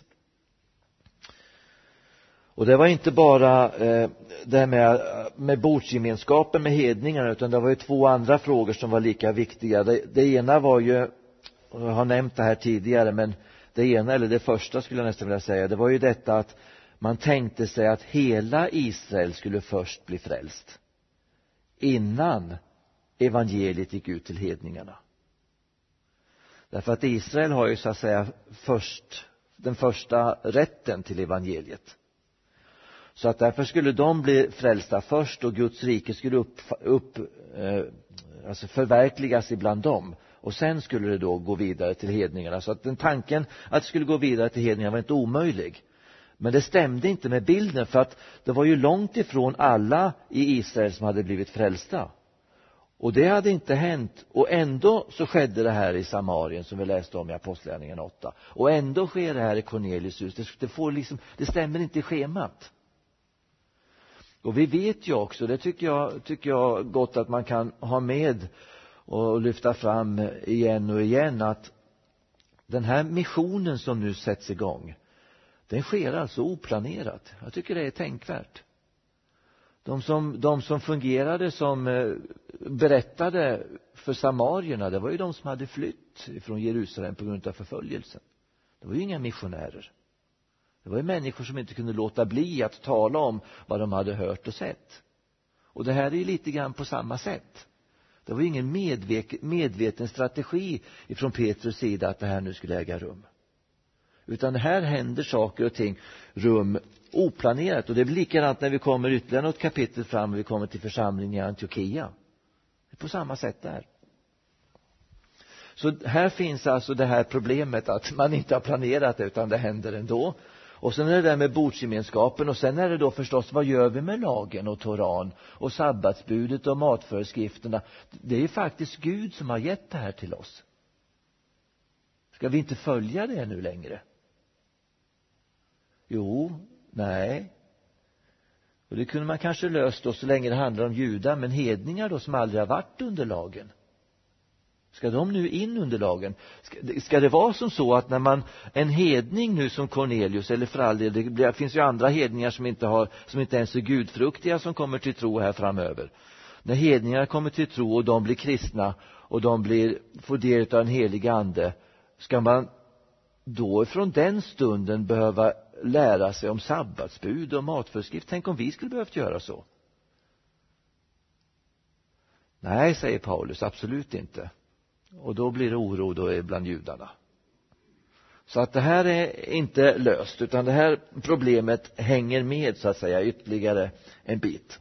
Och det var inte bara eh, det här med, med bordsgemenskapen med hedningarna, utan det var ju två andra frågor som var lika viktiga. Det, det ena var ju, jag har nämnt det här tidigare, men det ena, eller det första skulle jag nästan vilja säga, det var ju detta att man tänkte sig att hela Israel skulle först bli frälst innan evangeliet gick ut till hedningarna. Därför att Israel har ju så att säga först, den första rätten till evangeliet. Så att därför skulle de bli frälsta först, och Guds rike skulle upp, upp eh, alltså förverkligas ibland dem. Och sen skulle det då gå vidare till hedningarna. Så att den tanken att det skulle gå vidare till hedningarna var inte omöjlig. Men det stämde inte med bilden, för att det var ju långt ifrån alla i Israel som hade blivit frälsta. Och det hade inte hänt. Och ändå så skedde det här i Samarien, som vi läste om i Apostlagärningarna åtta. Och ändå sker det här i Cornelius hus. Det, det, får liksom, det stämmer inte i schemat. Och vi vet ju också, det tycker jag, tycker jag gott att man kan ha med och lyfta fram igen och igen, att den här missionen som nu sätts igång, den sker alltså oplanerat. Jag tycker det är tänkvärt. De som, de som fungerade som berättade för samarierna, det var ju de som hade flytt från Jerusalem på grund av förföljelsen. Det var ju inga missionärer. Det var ju människor som inte kunde låta bli att tala om vad de hade hört och sett. Och det här är ju lite grann på samma sätt. Det var ju ingen medvek- medveten strategi ifrån Petrus sida att det här nu skulle äga rum. Utan här händer saker och ting rum oplanerat. Och det blir likadant när vi kommer ytterligare något kapitel fram och vi kommer till församlingen i Antiochia. Det är på samma sätt där. Så här finns alltså det här problemet att man inte har planerat det, utan det händer ändå. Och sen är det där med bordsgemenskapen, och sen är det då förstås, vad gör vi med lagen och Toran och sabbatsbudet och matföreskrifterna? Det är ju faktiskt Gud som har gett det här till oss. Ska vi inte följa det nu längre? Jo, nej. Och det kunde man kanske löst då så länge det handlar om judar, men hedningar då som aldrig har varit under lagen. Ska de nu in under lagen? Ska, ska det vara som så att när man, en hedning nu som Cornelius, eller för all del, det, blir, det finns ju andra hedningar som inte har, som inte ens är gudfruktiga, som kommer till tro här framöver. När hedningar kommer till tro och de blir kristna och de blir, får del av en helig ande, ska man då från den stunden behöva lära sig om sabbatsbud och matföreskrift? Tänk om vi skulle behövt göra så. Nej, säger Paulus, absolut inte. Och då blir det oro då bland judarna. Så att det här är inte löst, utan det här problemet hänger med så att säga ytterligare en bit.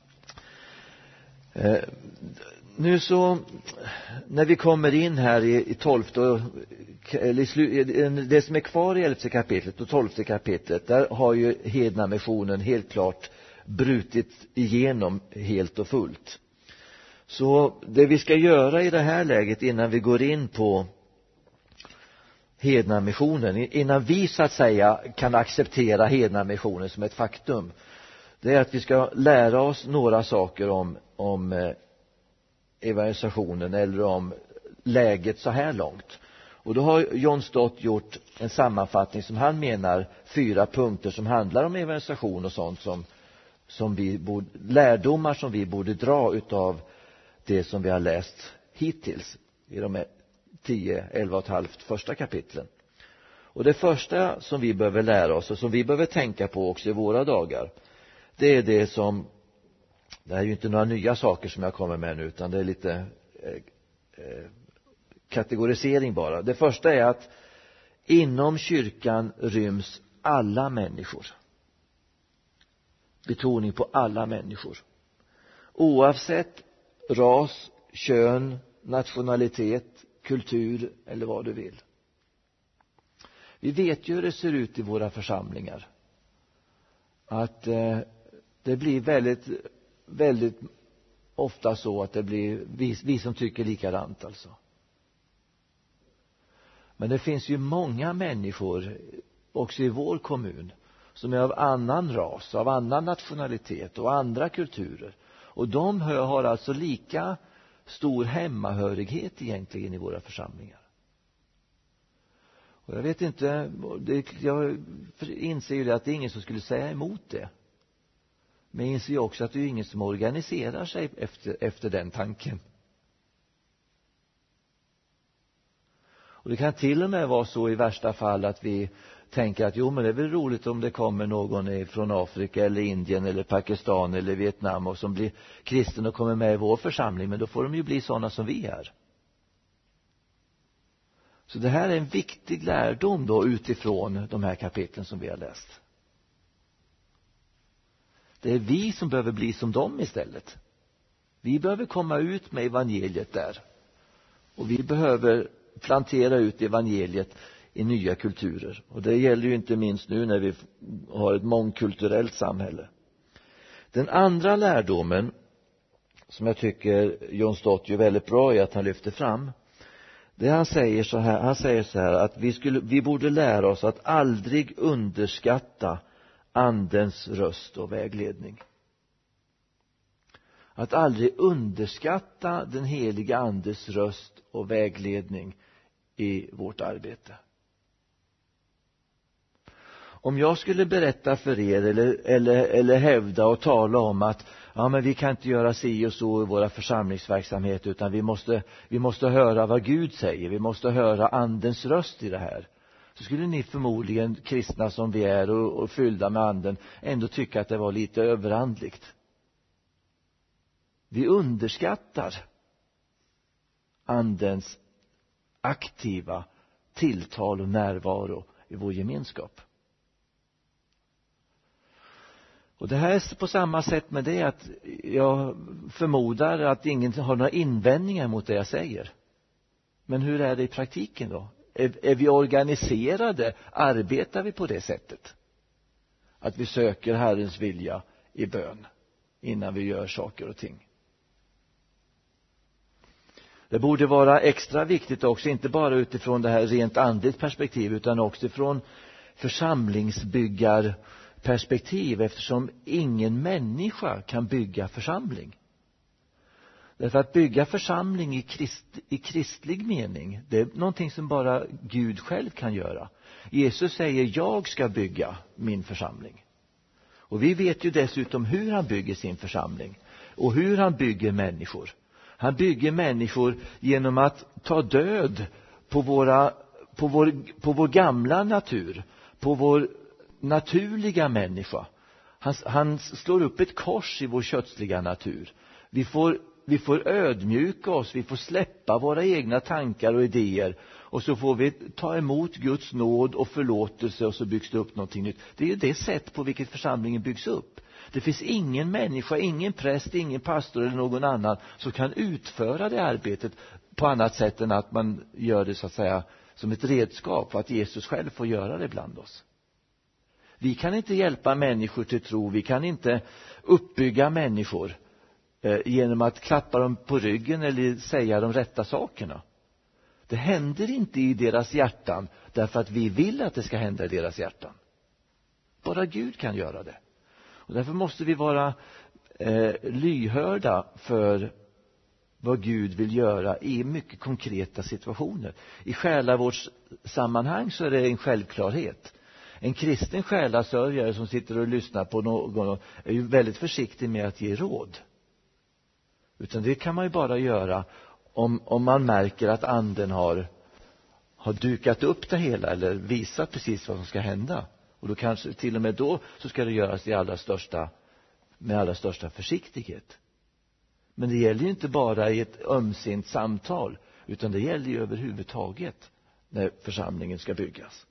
Eh, nu så, när vi kommer in här i, i tolfte, eller det som är kvar i elfte kapitlet och tolfte kapitlet, där har ju hednamissionen helt klart brutit igenom helt och fullt. Så det vi ska göra i det här läget, innan vi går in på hednamissionen, innan vi så att säga kan acceptera hednamissionen som ett faktum, det är att vi ska lära oss några saker om, om evangelisationen, eller om läget så här långt. Och då har John Stott gjort en sammanfattning som han menar fyra punkter som handlar om evangelisation och sånt som, som vi borde, lärdomar som vi borde dra utav det som vi har läst hittills i de tio, elva och ett halvt första kapitlen. Och det första som vi behöver lära oss och som vi behöver tänka på också i våra dagar, det är det som, det är ju inte några nya saker som jag kommer med nu, utan det är lite eh, eh, kategorisering bara. Det första är att inom kyrkan ryms alla människor. Betoning på alla människor. Oavsett ras, kön, nationalitet, kultur eller vad du vill. Vi vet ju hur det ser ut i våra församlingar. Att eh, det blir väldigt, väldigt ofta så att det blir vi, vi som tycker likadant alltså. Men det finns ju många människor också i vår kommun som är av annan ras, av annan nationalitet och andra kulturer. Och de har alltså lika stor hemmahörighet egentligen i våra församlingar. Och jag vet inte, det, jag inser ju att det är ingen som skulle säga emot det. Men jag inser ju också att det är ingen som organiserar sig efter, efter den tanken. Och det kan till och med vara så i värsta fall att vi tänker att jo, men det är väl roligt om det kommer någon från Afrika eller Indien eller Pakistan eller Vietnam och som blir kristen och kommer med i vår församling, men då får de ju bli sådana som vi är. Så det här är en viktig lärdom då utifrån de här kapitlen som vi har läst. Det är vi som behöver bli som dem istället. Vi behöver komma ut med evangeliet där. Och vi behöver plantera ut evangeliet i nya kulturer. Och det gäller ju inte minst nu när vi har ett mångkulturellt samhälle. Den andra lärdomen som jag tycker John Stott ju väldigt bra i att han lyfter fram, det han säger så här, han säger så här att vi skulle vi borde lära oss att aldrig underskatta andens röst och vägledning. Att aldrig underskatta den heliga andes röst och vägledning i vårt arbete. Om jag skulle berätta för er eller, eller, eller hävda och tala om att ja, men vi kan inte göra si och så i våra församlingsverksamhet, utan vi måste, vi måste höra vad Gud säger. Vi måste höra andens röst i det här. Så skulle ni förmodligen, kristna som vi är och, och fyllda med anden, ändå tycka att det var lite överandligt. Vi underskattar andens aktiva tilltal och närvaro i vår gemenskap. Och det här är på samma sätt med det att jag förmodar att ingen har några invändningar mot det jag säger. Men hur är det i praktiken då? Är, är vi organiserade? Arbetar vi på det sättet? Att vi söker Herrens vilja i bön innan vi gör saker och ting. Det borde vara extra viktigt också, inte bara utifrån det här rent andligt perspektiv, utan också från församlingsbyggarperspektiv, eftersom ingen människa kan bygga församling. Därför att bygga församling i, krist, i kristlig mening, det är någonting som bara Gud själv kan göra. Jesus säger, jag ska bygga min församling. Och vi vet ju dessutom hur han bygger sin församling och hur han bygger människor. Han bygger människor genom att ta död på, våra, på, vår, på vår gamla natur, på vår naturliga människa. Han, han slår upp ett kors i vår kötsliga natur. Vi får, vi får ödmjuka oss, vi får släppa våra egna tankar och idéer, och så får vi ta emot Guds nåd och förlåtelse, och så byggs det upp någonting nytt. Det är ju det sätt på vilket församlingen byggs upp. Det finns ingen människa, ingen präst, ingen pastor eller någon annan som kan utföra det arbetet på annat sätt än att man gör det så att säga som ett redskap för att Jesus själv får göra det bland oss. Vi kan inte hjälpa människor till tro, vi kan inte uppbygga människor eh, genom att klappa dem på ryggen eller säga de rätta sakerna. Det händer inte i deras hjärtan därför att vi vill att det ska hända i deras hjärtan. Bara Gud kan göra det. Och därför måste vi vara eh, lyhörda för vad Gud vill göra i mycket konkreta situationer. I själavårdssammanhang så är det en självklarhet. En kristen själasörjare som sitter och lyssnar på någon är ju väldigt försiktig med att ge råd. Utan det kan man ju bara göra om, om man märker att anden har, har dukat upp det hela eller visat precis vad som ska hända. Och då kanske till och med då så ska det göras i allra största, med allra största försiktighet. Men det gäller ju inte bara i ett ömsint samtal, utan det gäller ju överhuvudtaget när församlingen ska byggas.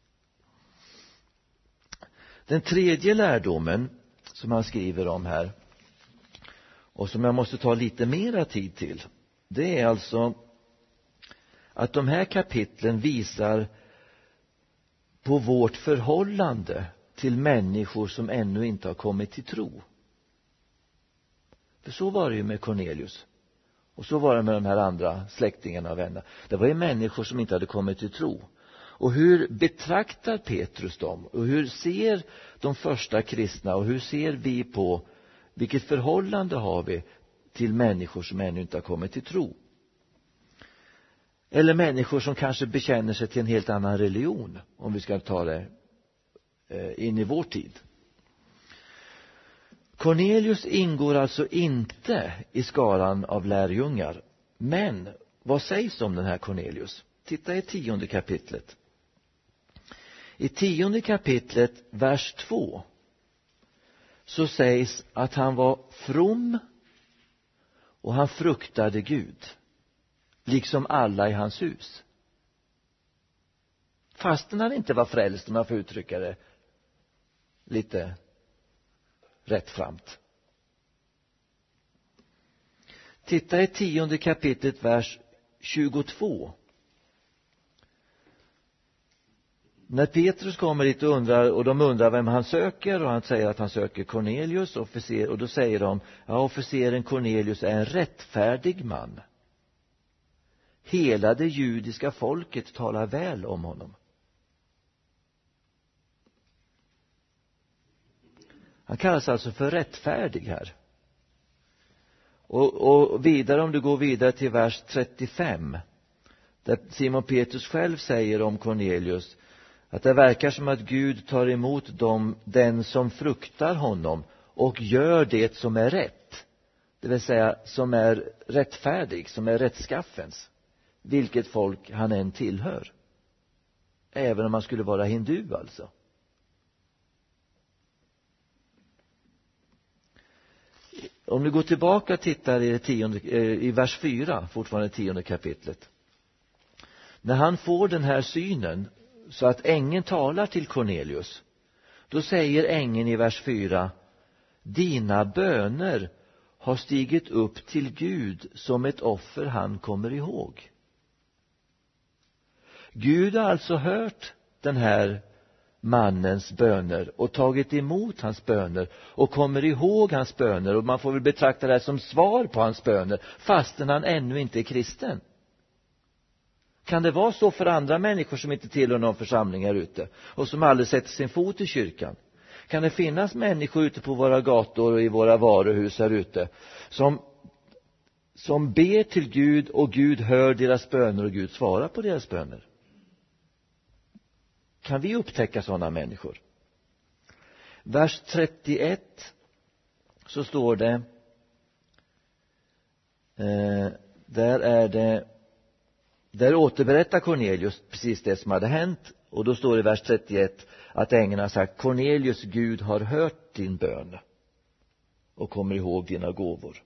Den tredje lärdomen som han skriver om här, och som jag måste ta lite mera tid till, det är alltså att de här kapitlen visar på vårt förhållande till människor som ännu inte har kommit till tro. För så var det ju med Cornelius. Och så var det med de här andra släktingarna och vännerna. Det var ju människor som inte hade kommit till tro. Och hur betraktar Petrus dem? Och hur ser de första kristna? Och hur ser vi på, vilket förhållande har vi till människor som ännu inte har kommit till tro? Eller människor som kanske bekänner sig till en helt annan religion, om vi ska ta det in i vår tid. Cornelius ingår alltså inte i skaran av lärjungar. Men vad sägs om den här Cornelius? Titta i tionde kapitlet. I tionde kapitlet, vers två, så sägs att han var from och han fruktade Gud, liksom alla i hans hus. Fastän han inte var frälst, om jag får uttrycka det lite rättframt. Titta i tionde kapitlet, vers tjugotvå. När Petrus kommer dit och undrar, och de undrar vem han söker, och han säger att han söker Cornelius, officer, och då säger de, ja, officeren Cornelius är en rättfärdig man. Hela det judiska folket talar väl om honom. Han kallas alltså för rättfärdig här. Och, och vidare, om du går vidare till vers trettiofem, där Simon Petrus själv säger om Cornelius att det verkar som att Gud tar emot dem, den som fruktar honom, och gör det som är rätt. Det vill säga som är rättfärdig, som är rättskaffens, vilket folk han än tillhör. Även om man skulle vara hindu alltså. Om du går tillbaka och tittar i, tionde, i vers fyra, fortfarande tionde kapitlet. När han får den här synen så att ängeln talar till Cornelius, då säger ängeln i vers fyra: dina böner har stigit upp till Gud som ett offer han kommer ihåg. Gud har alltså hört den här mannens böner och tagit emot hans böner och kommer ihåg hans böner, och man får väl betrakta det som svar på hans böner fastän han ännu inte är kristen. Kan det vara så för andra människor som inte tillhör någon församling här ute och som aldrig sätter sin fot i kyrkan? Kan det finnas människor ute på våra gator och i våra varuhus här ute som, som ber till Gud, och Gud hör deras böner och Gud svarar på deras böner? Kan vi upptäcka sådana människor? Vers trettioett så står det, eh, där är det där återberättar Cornelius precis det som hade hänt, och då står det i vers trettioett att ängeln har sagt: Cornelius, Gud har hört din bön och kommer ihåg dina gåvor.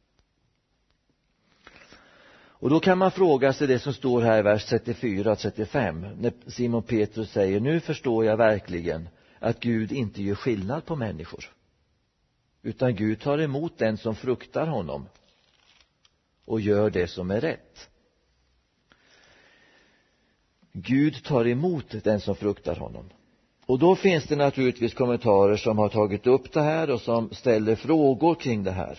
Och då kan man fråga sig det som står här i vers trettiofyra och trettiofem, när Simon Petrus säger: nu förstår jag verkligen att Gud inte gör skillnad på människor, utan Gud tar emot den som fruktar honom och gör det som är rätt. Gud tar emot den som fruktar honom. Och då finns det naturligtvis kommentarer som har tagit upp det här och som ställer frågor kring det här.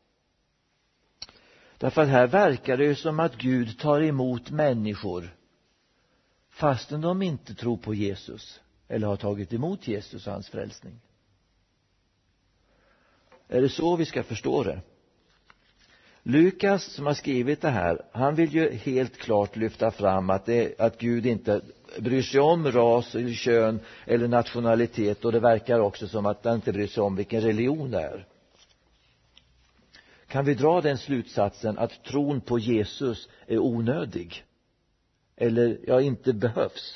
Därför att här verkar det ju som att Gud tar emot människor fastän de inte tror på Jesus eller har tagit emot Jesus och hans frälsning. Är det så vi ska förstå det? Lukas som har skrivit det här, han vill ju helt klart lyfta fram att, det, att Gud inte bryr sig om ras eller kön eller nationalitet, och det verkar också som att han inte bryr sig om vilken religion det är. Kan vi dra den slutsatsen att tron på Jesus är onödig? Eller ja, inte behövs?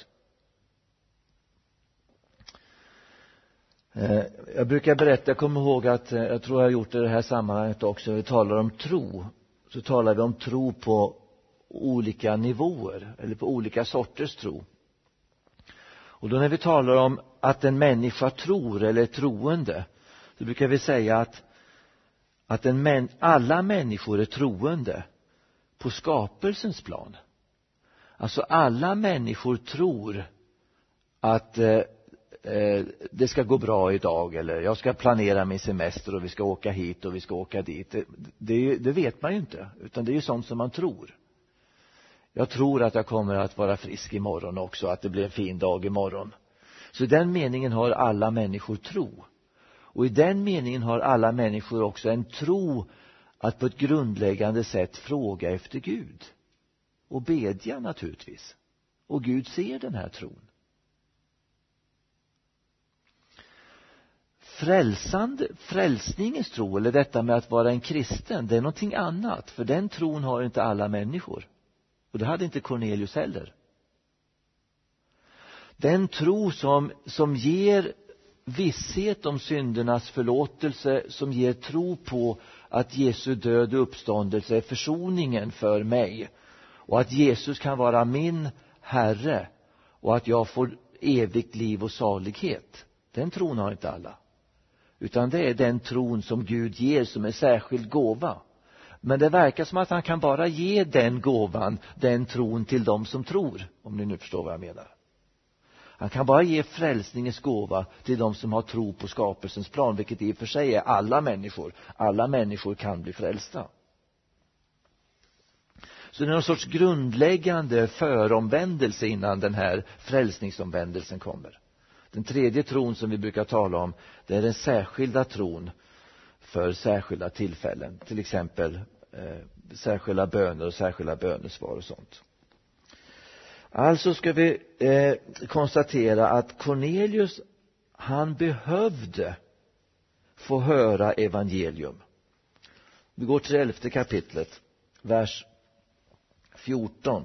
Jag brukar berätta, jag kommer ihåg att jag tror jag har gjort det i det här sammanhanget också. Vi talar om tro. Så talar vi om tro på olika nivåer eller på olika sorters tro. Och då när vi talar om att en människa tror eller är troende, så brukar vi säga att, att en män, alla människor är troende på skapelsens plan. Alltså alla människor tror att eh, det ska gå bra idag, eller jag ska planera min semester och vi ska åka hit och vi ska åka dit. Det, det, det vet man ju inte, utan det är ju sånt som man tror. Jag tror att jag kommer att vara frisk imorgon också, att det blir en fin dag imorgon. Så i den meningen har alla människor tro. Och i den meningen har alla människor också en tro att på ett grundläggande sätt fråga efter Gud. Och bedja naturligtvis. Och Gud ser den här tron. Frälsande, frälsningens tro, eller detta med att vara en kristen, det är någonting annat. För den tron har inte alla människor. Och det hade inte Cornelius heller. Den tro som, som ger visshet om syndernas förlåtelse, som ger tro på att Jesu död och uppståndelse är försoningen för mig. Och att Jesus kan vara min Herre. Och att jag får evigt liv och salighet. Den tron har inte alla. Utan det är den tron som Gud ger som en särskild gåva. Men det verkar som att han kan bara ge den gåvan, den tron till dem som tror. Om ni nu förstår vad jag menar. Han kan bara ge frälsningens gåva till dem som har tro på skapelsens plan. Vilket i och för sig är alla människor. Alla människor kan bli frälsta. Så det är någon sorts grundläggande föromvändelse innan den här frälsningsomvändelsen kommer. Den tredje tron som vi brukar tala om, det är den särskilda tron för särskilda tillfällen. Till exempel eh, särskilda böner och särskilda bönesvar och sånt. Alltså ska vi eh, konstatera att Cornelius, han behövde få höra evangelium. Vi går till elfte kapitlet, vers fjorton.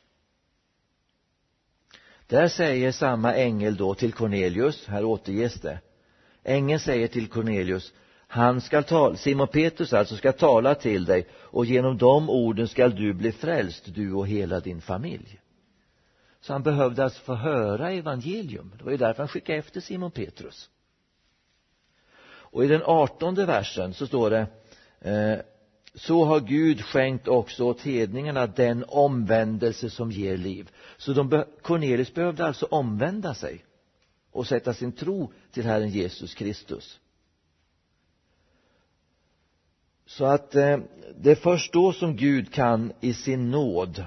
Där säger samma ängel då till Cornelius, här återges det. Ängeln säger till Cornelius, han ska tala, Simon Petrus alltså ska tala till dig, och genom de orden ska du bli frälst, du och hela din familj. Så han behövde alltså få höra evangelium. Det var ju därför han skickade efter Simon Petrus. Och i den artonde versen så står det, eh, så har Gud skänkt också åt hedningarna den omvändelse som ger liv. Så de, Cornelius behövde alltså omvända sig och sätta sin tro till Herren Jesus Kristus. Så att eh, det är först då som Gud kan i sin nåd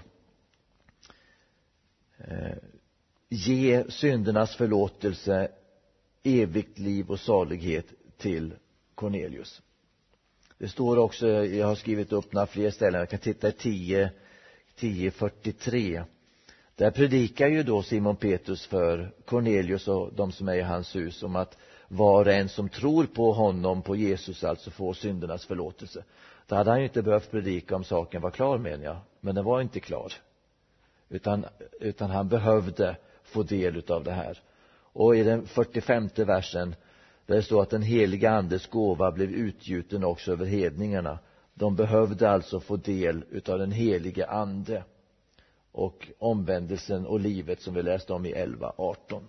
eh, ge syndernas förlåtelse, evigt liv och salighet till Cornelius. Det står också, jag har skrivit upp några fler ställen, jag kan titta i tio fyrtiotre. Där predikar ju då Simon Petrus för Cornelius och de som är i hans hus om att var en som tror på honom, på Jesus, alltså får syndernas förlåtelse. Då hade han ju inte behövt predika om saken var klar, menar jag. Men den var inte klar. Utan, utan han behövde få del av det här. Och i den fyrtiofemte versen, där det står att den heliga andes gåva blev utgjuten också över hedningarna. De behövde alltså få del av den heliga ande. Och omvändelsen och livet som vi läste om i elva arton.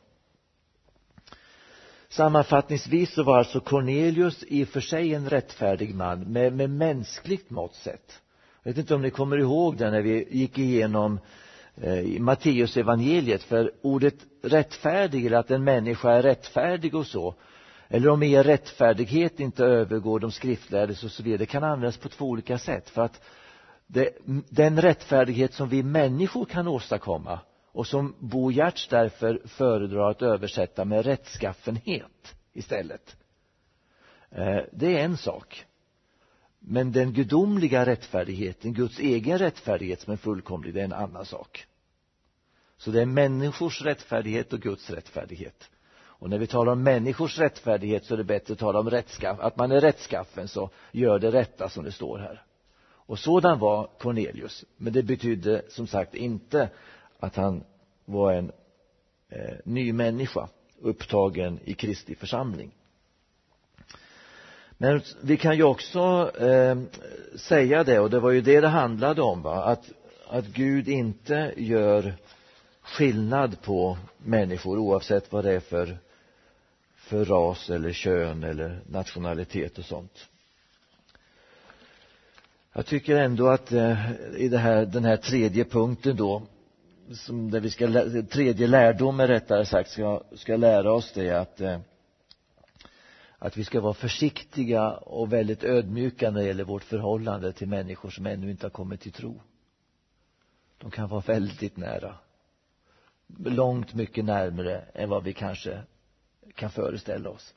Sammanfattningsvis så var alltså Cornelius i och för sig en rättfärdig man med, med mänskligt mått sett. Jag vet inte om ni kommer ihåg det när vi gick igenom eh, Matteus evangeliet. För ordet rättfärdig, eller att en människa är rättfärdig och så, eller om er rättfärdighet inte övergår de skriftlärdes och så vidare, det kan användas på två olika sätt. För att det, den rättfärdighet som vi människor kan åstadkomma, och som Bo Giertz därför föredrar att översätta med rättskaffenhet istället, det är en sak. Men den gudomliga rättfärdigheten, Guds egen rättfärdighet som är fullkomlig, det är en annan sak. Så det är människors rättfärdighet och Guds rättfärdighet. Och när vi talar om människors rättfärdighet så är det bättre att tala om rättskaff, att man är rättskaffen, så gör det rätta som det står här. Och sådan var Cornelius. Men det betydde som sagt inte att han var en eh, ny människa upptagen i Kristi församling. Men vi kan ju också eh, säga det, och det var ju det det handlade om, va? Att, att Gud inte gör skillnad på människor oavsett vad det är för, för ras eller kön eller nationalitet och sånt. Jag tycker ändå att eh, i det här, den här tredje punkten då, som där vi ska, tredje lärdomen rättare sagt, ska, ska lära oss det att eh, att vi ska vara försiktiga och väldigt ödmjuka när det gäller vårt förhållande till människor som ännu inte har kommit till tro. De kan vara väldigt nära. Långt mycket närmare än vad vi kanske kan föreställa oss.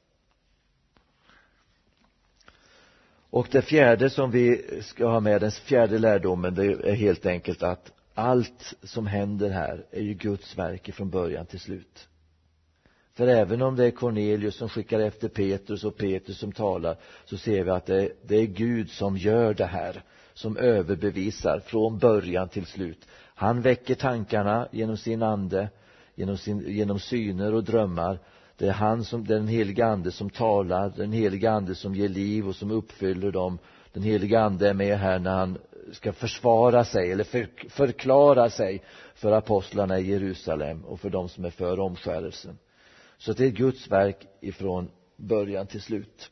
Och det fjärde som vi ska ha med, den fjärde lärdomen, det är helt enkelt att allt som händer här är ju Guds verk från början till slut. För även om det är Cornelius som skickar efter Petrus och Petrus som talar, så ser vi att det, det är Gud som gör det här, som överbevisar från början till slut. Han väcker tankarna genom sin ande, genom, sin, genom syner och drömmar. Det är han som, den heliga ande som talar, den heliga ande som ger liv och som uppfyller dem. Den heliga ande är med här när han ska försvara sig eller för, förklara sig för apostlarna i Jerusalem och för de som är för omskärelsen. Så det är Guds verk ifrån början till slut.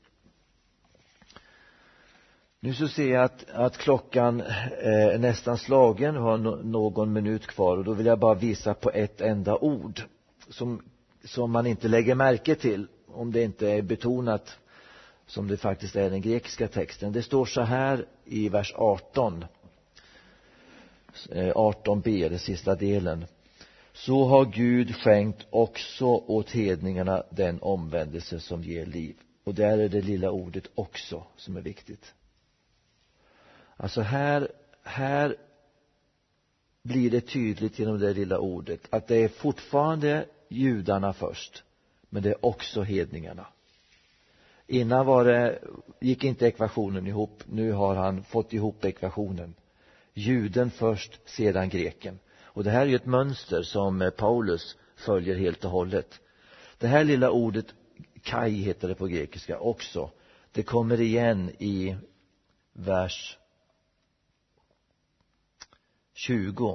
Nu så ser jag att, att klockan är nästan slagen och har no, någon minut kvar. Och då vill jag bara visa på ett enda ord som, som man inte lägger märke till om det inte är betonat som det faktiskt är i den grekiska texten. Det står så här i vers arton. arton b, den sista delen. Så har Gud skänkt också åt hedningarna den omvändelse som ger liv. Och där är det lilla ordet också som är viktigt. Alltså här, här blir det tydligt genom det lilla ordet att det är fortfarande judarna först, men det är också hedningarna. Innan var det, gick inte ekvationen ihop, nu har han fått ihop ekvationen. Juden först, sedan greken. Och det här är ju ett mönster som Paulus följer helt och hållet. Det här lilla ordet kai heter det på grekiska också. Det kommer igen i vers tjugo.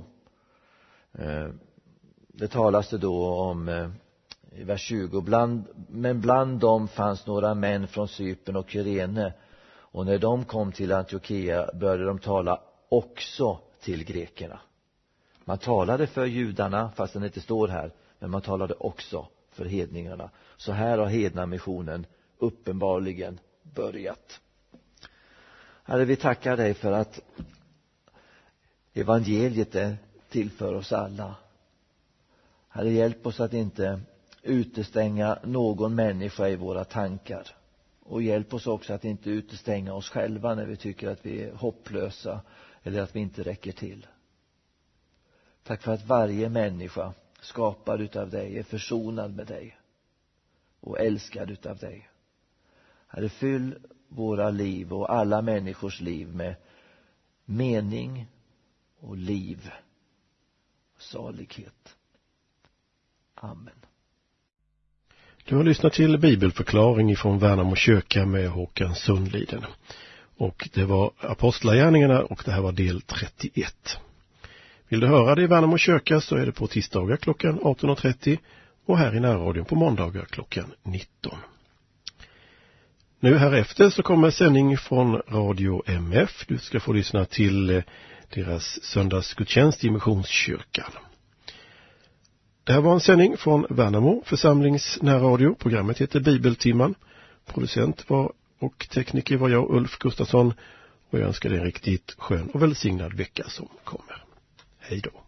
Det talas det då om i vers tjugo. Bland, men bland dem fanns några män från Cypern och Kyrene. Och när de kom till Antiochia började de tala också till grekerna. Man talade för judarna, fast den inte står här, men man talade också för hedningarna. Så här har hednamissionen uppenbarligen börjat. Herre, vi tackar dig för att evangeliet är till för oss alla. Herre, hjälp oss att inte utestänga någon människa i våra tankar. Och hjälp oss också att inte utestänga oss själva när vi tycker att vi är hopplösa eller att vi inte räcker till. Tack för att varje människa skapad utav dig är försonad med dig och älskad utav dig. Herre, fyll våra liv och alla människors liv med mening och liv och salighet. Amen.
Du har lyssnat till bibelförklaring från Värnamo kyrka med Håkan Sundliden. Och det var Apostlagärningarna och det här var del trettioett. Vill du höra det i Värnamo kyrka så är det på tisdagar klockan arton och trettio och här i närradion på måndagar klockan nitton. Nu här efter så kommer sändning från Radio M F. Du ska få lyssna till deras söndagsgudstjänst i Missionskyrkan. Det här var en sändning från Värnamo församlings närradio. Programmet heter Bibeltimman. Producent var och tekniker var jag, Ulf Gustafsson. Och jag önskar dig en riktigt skön och välsignad vecka som kommer. Hej då.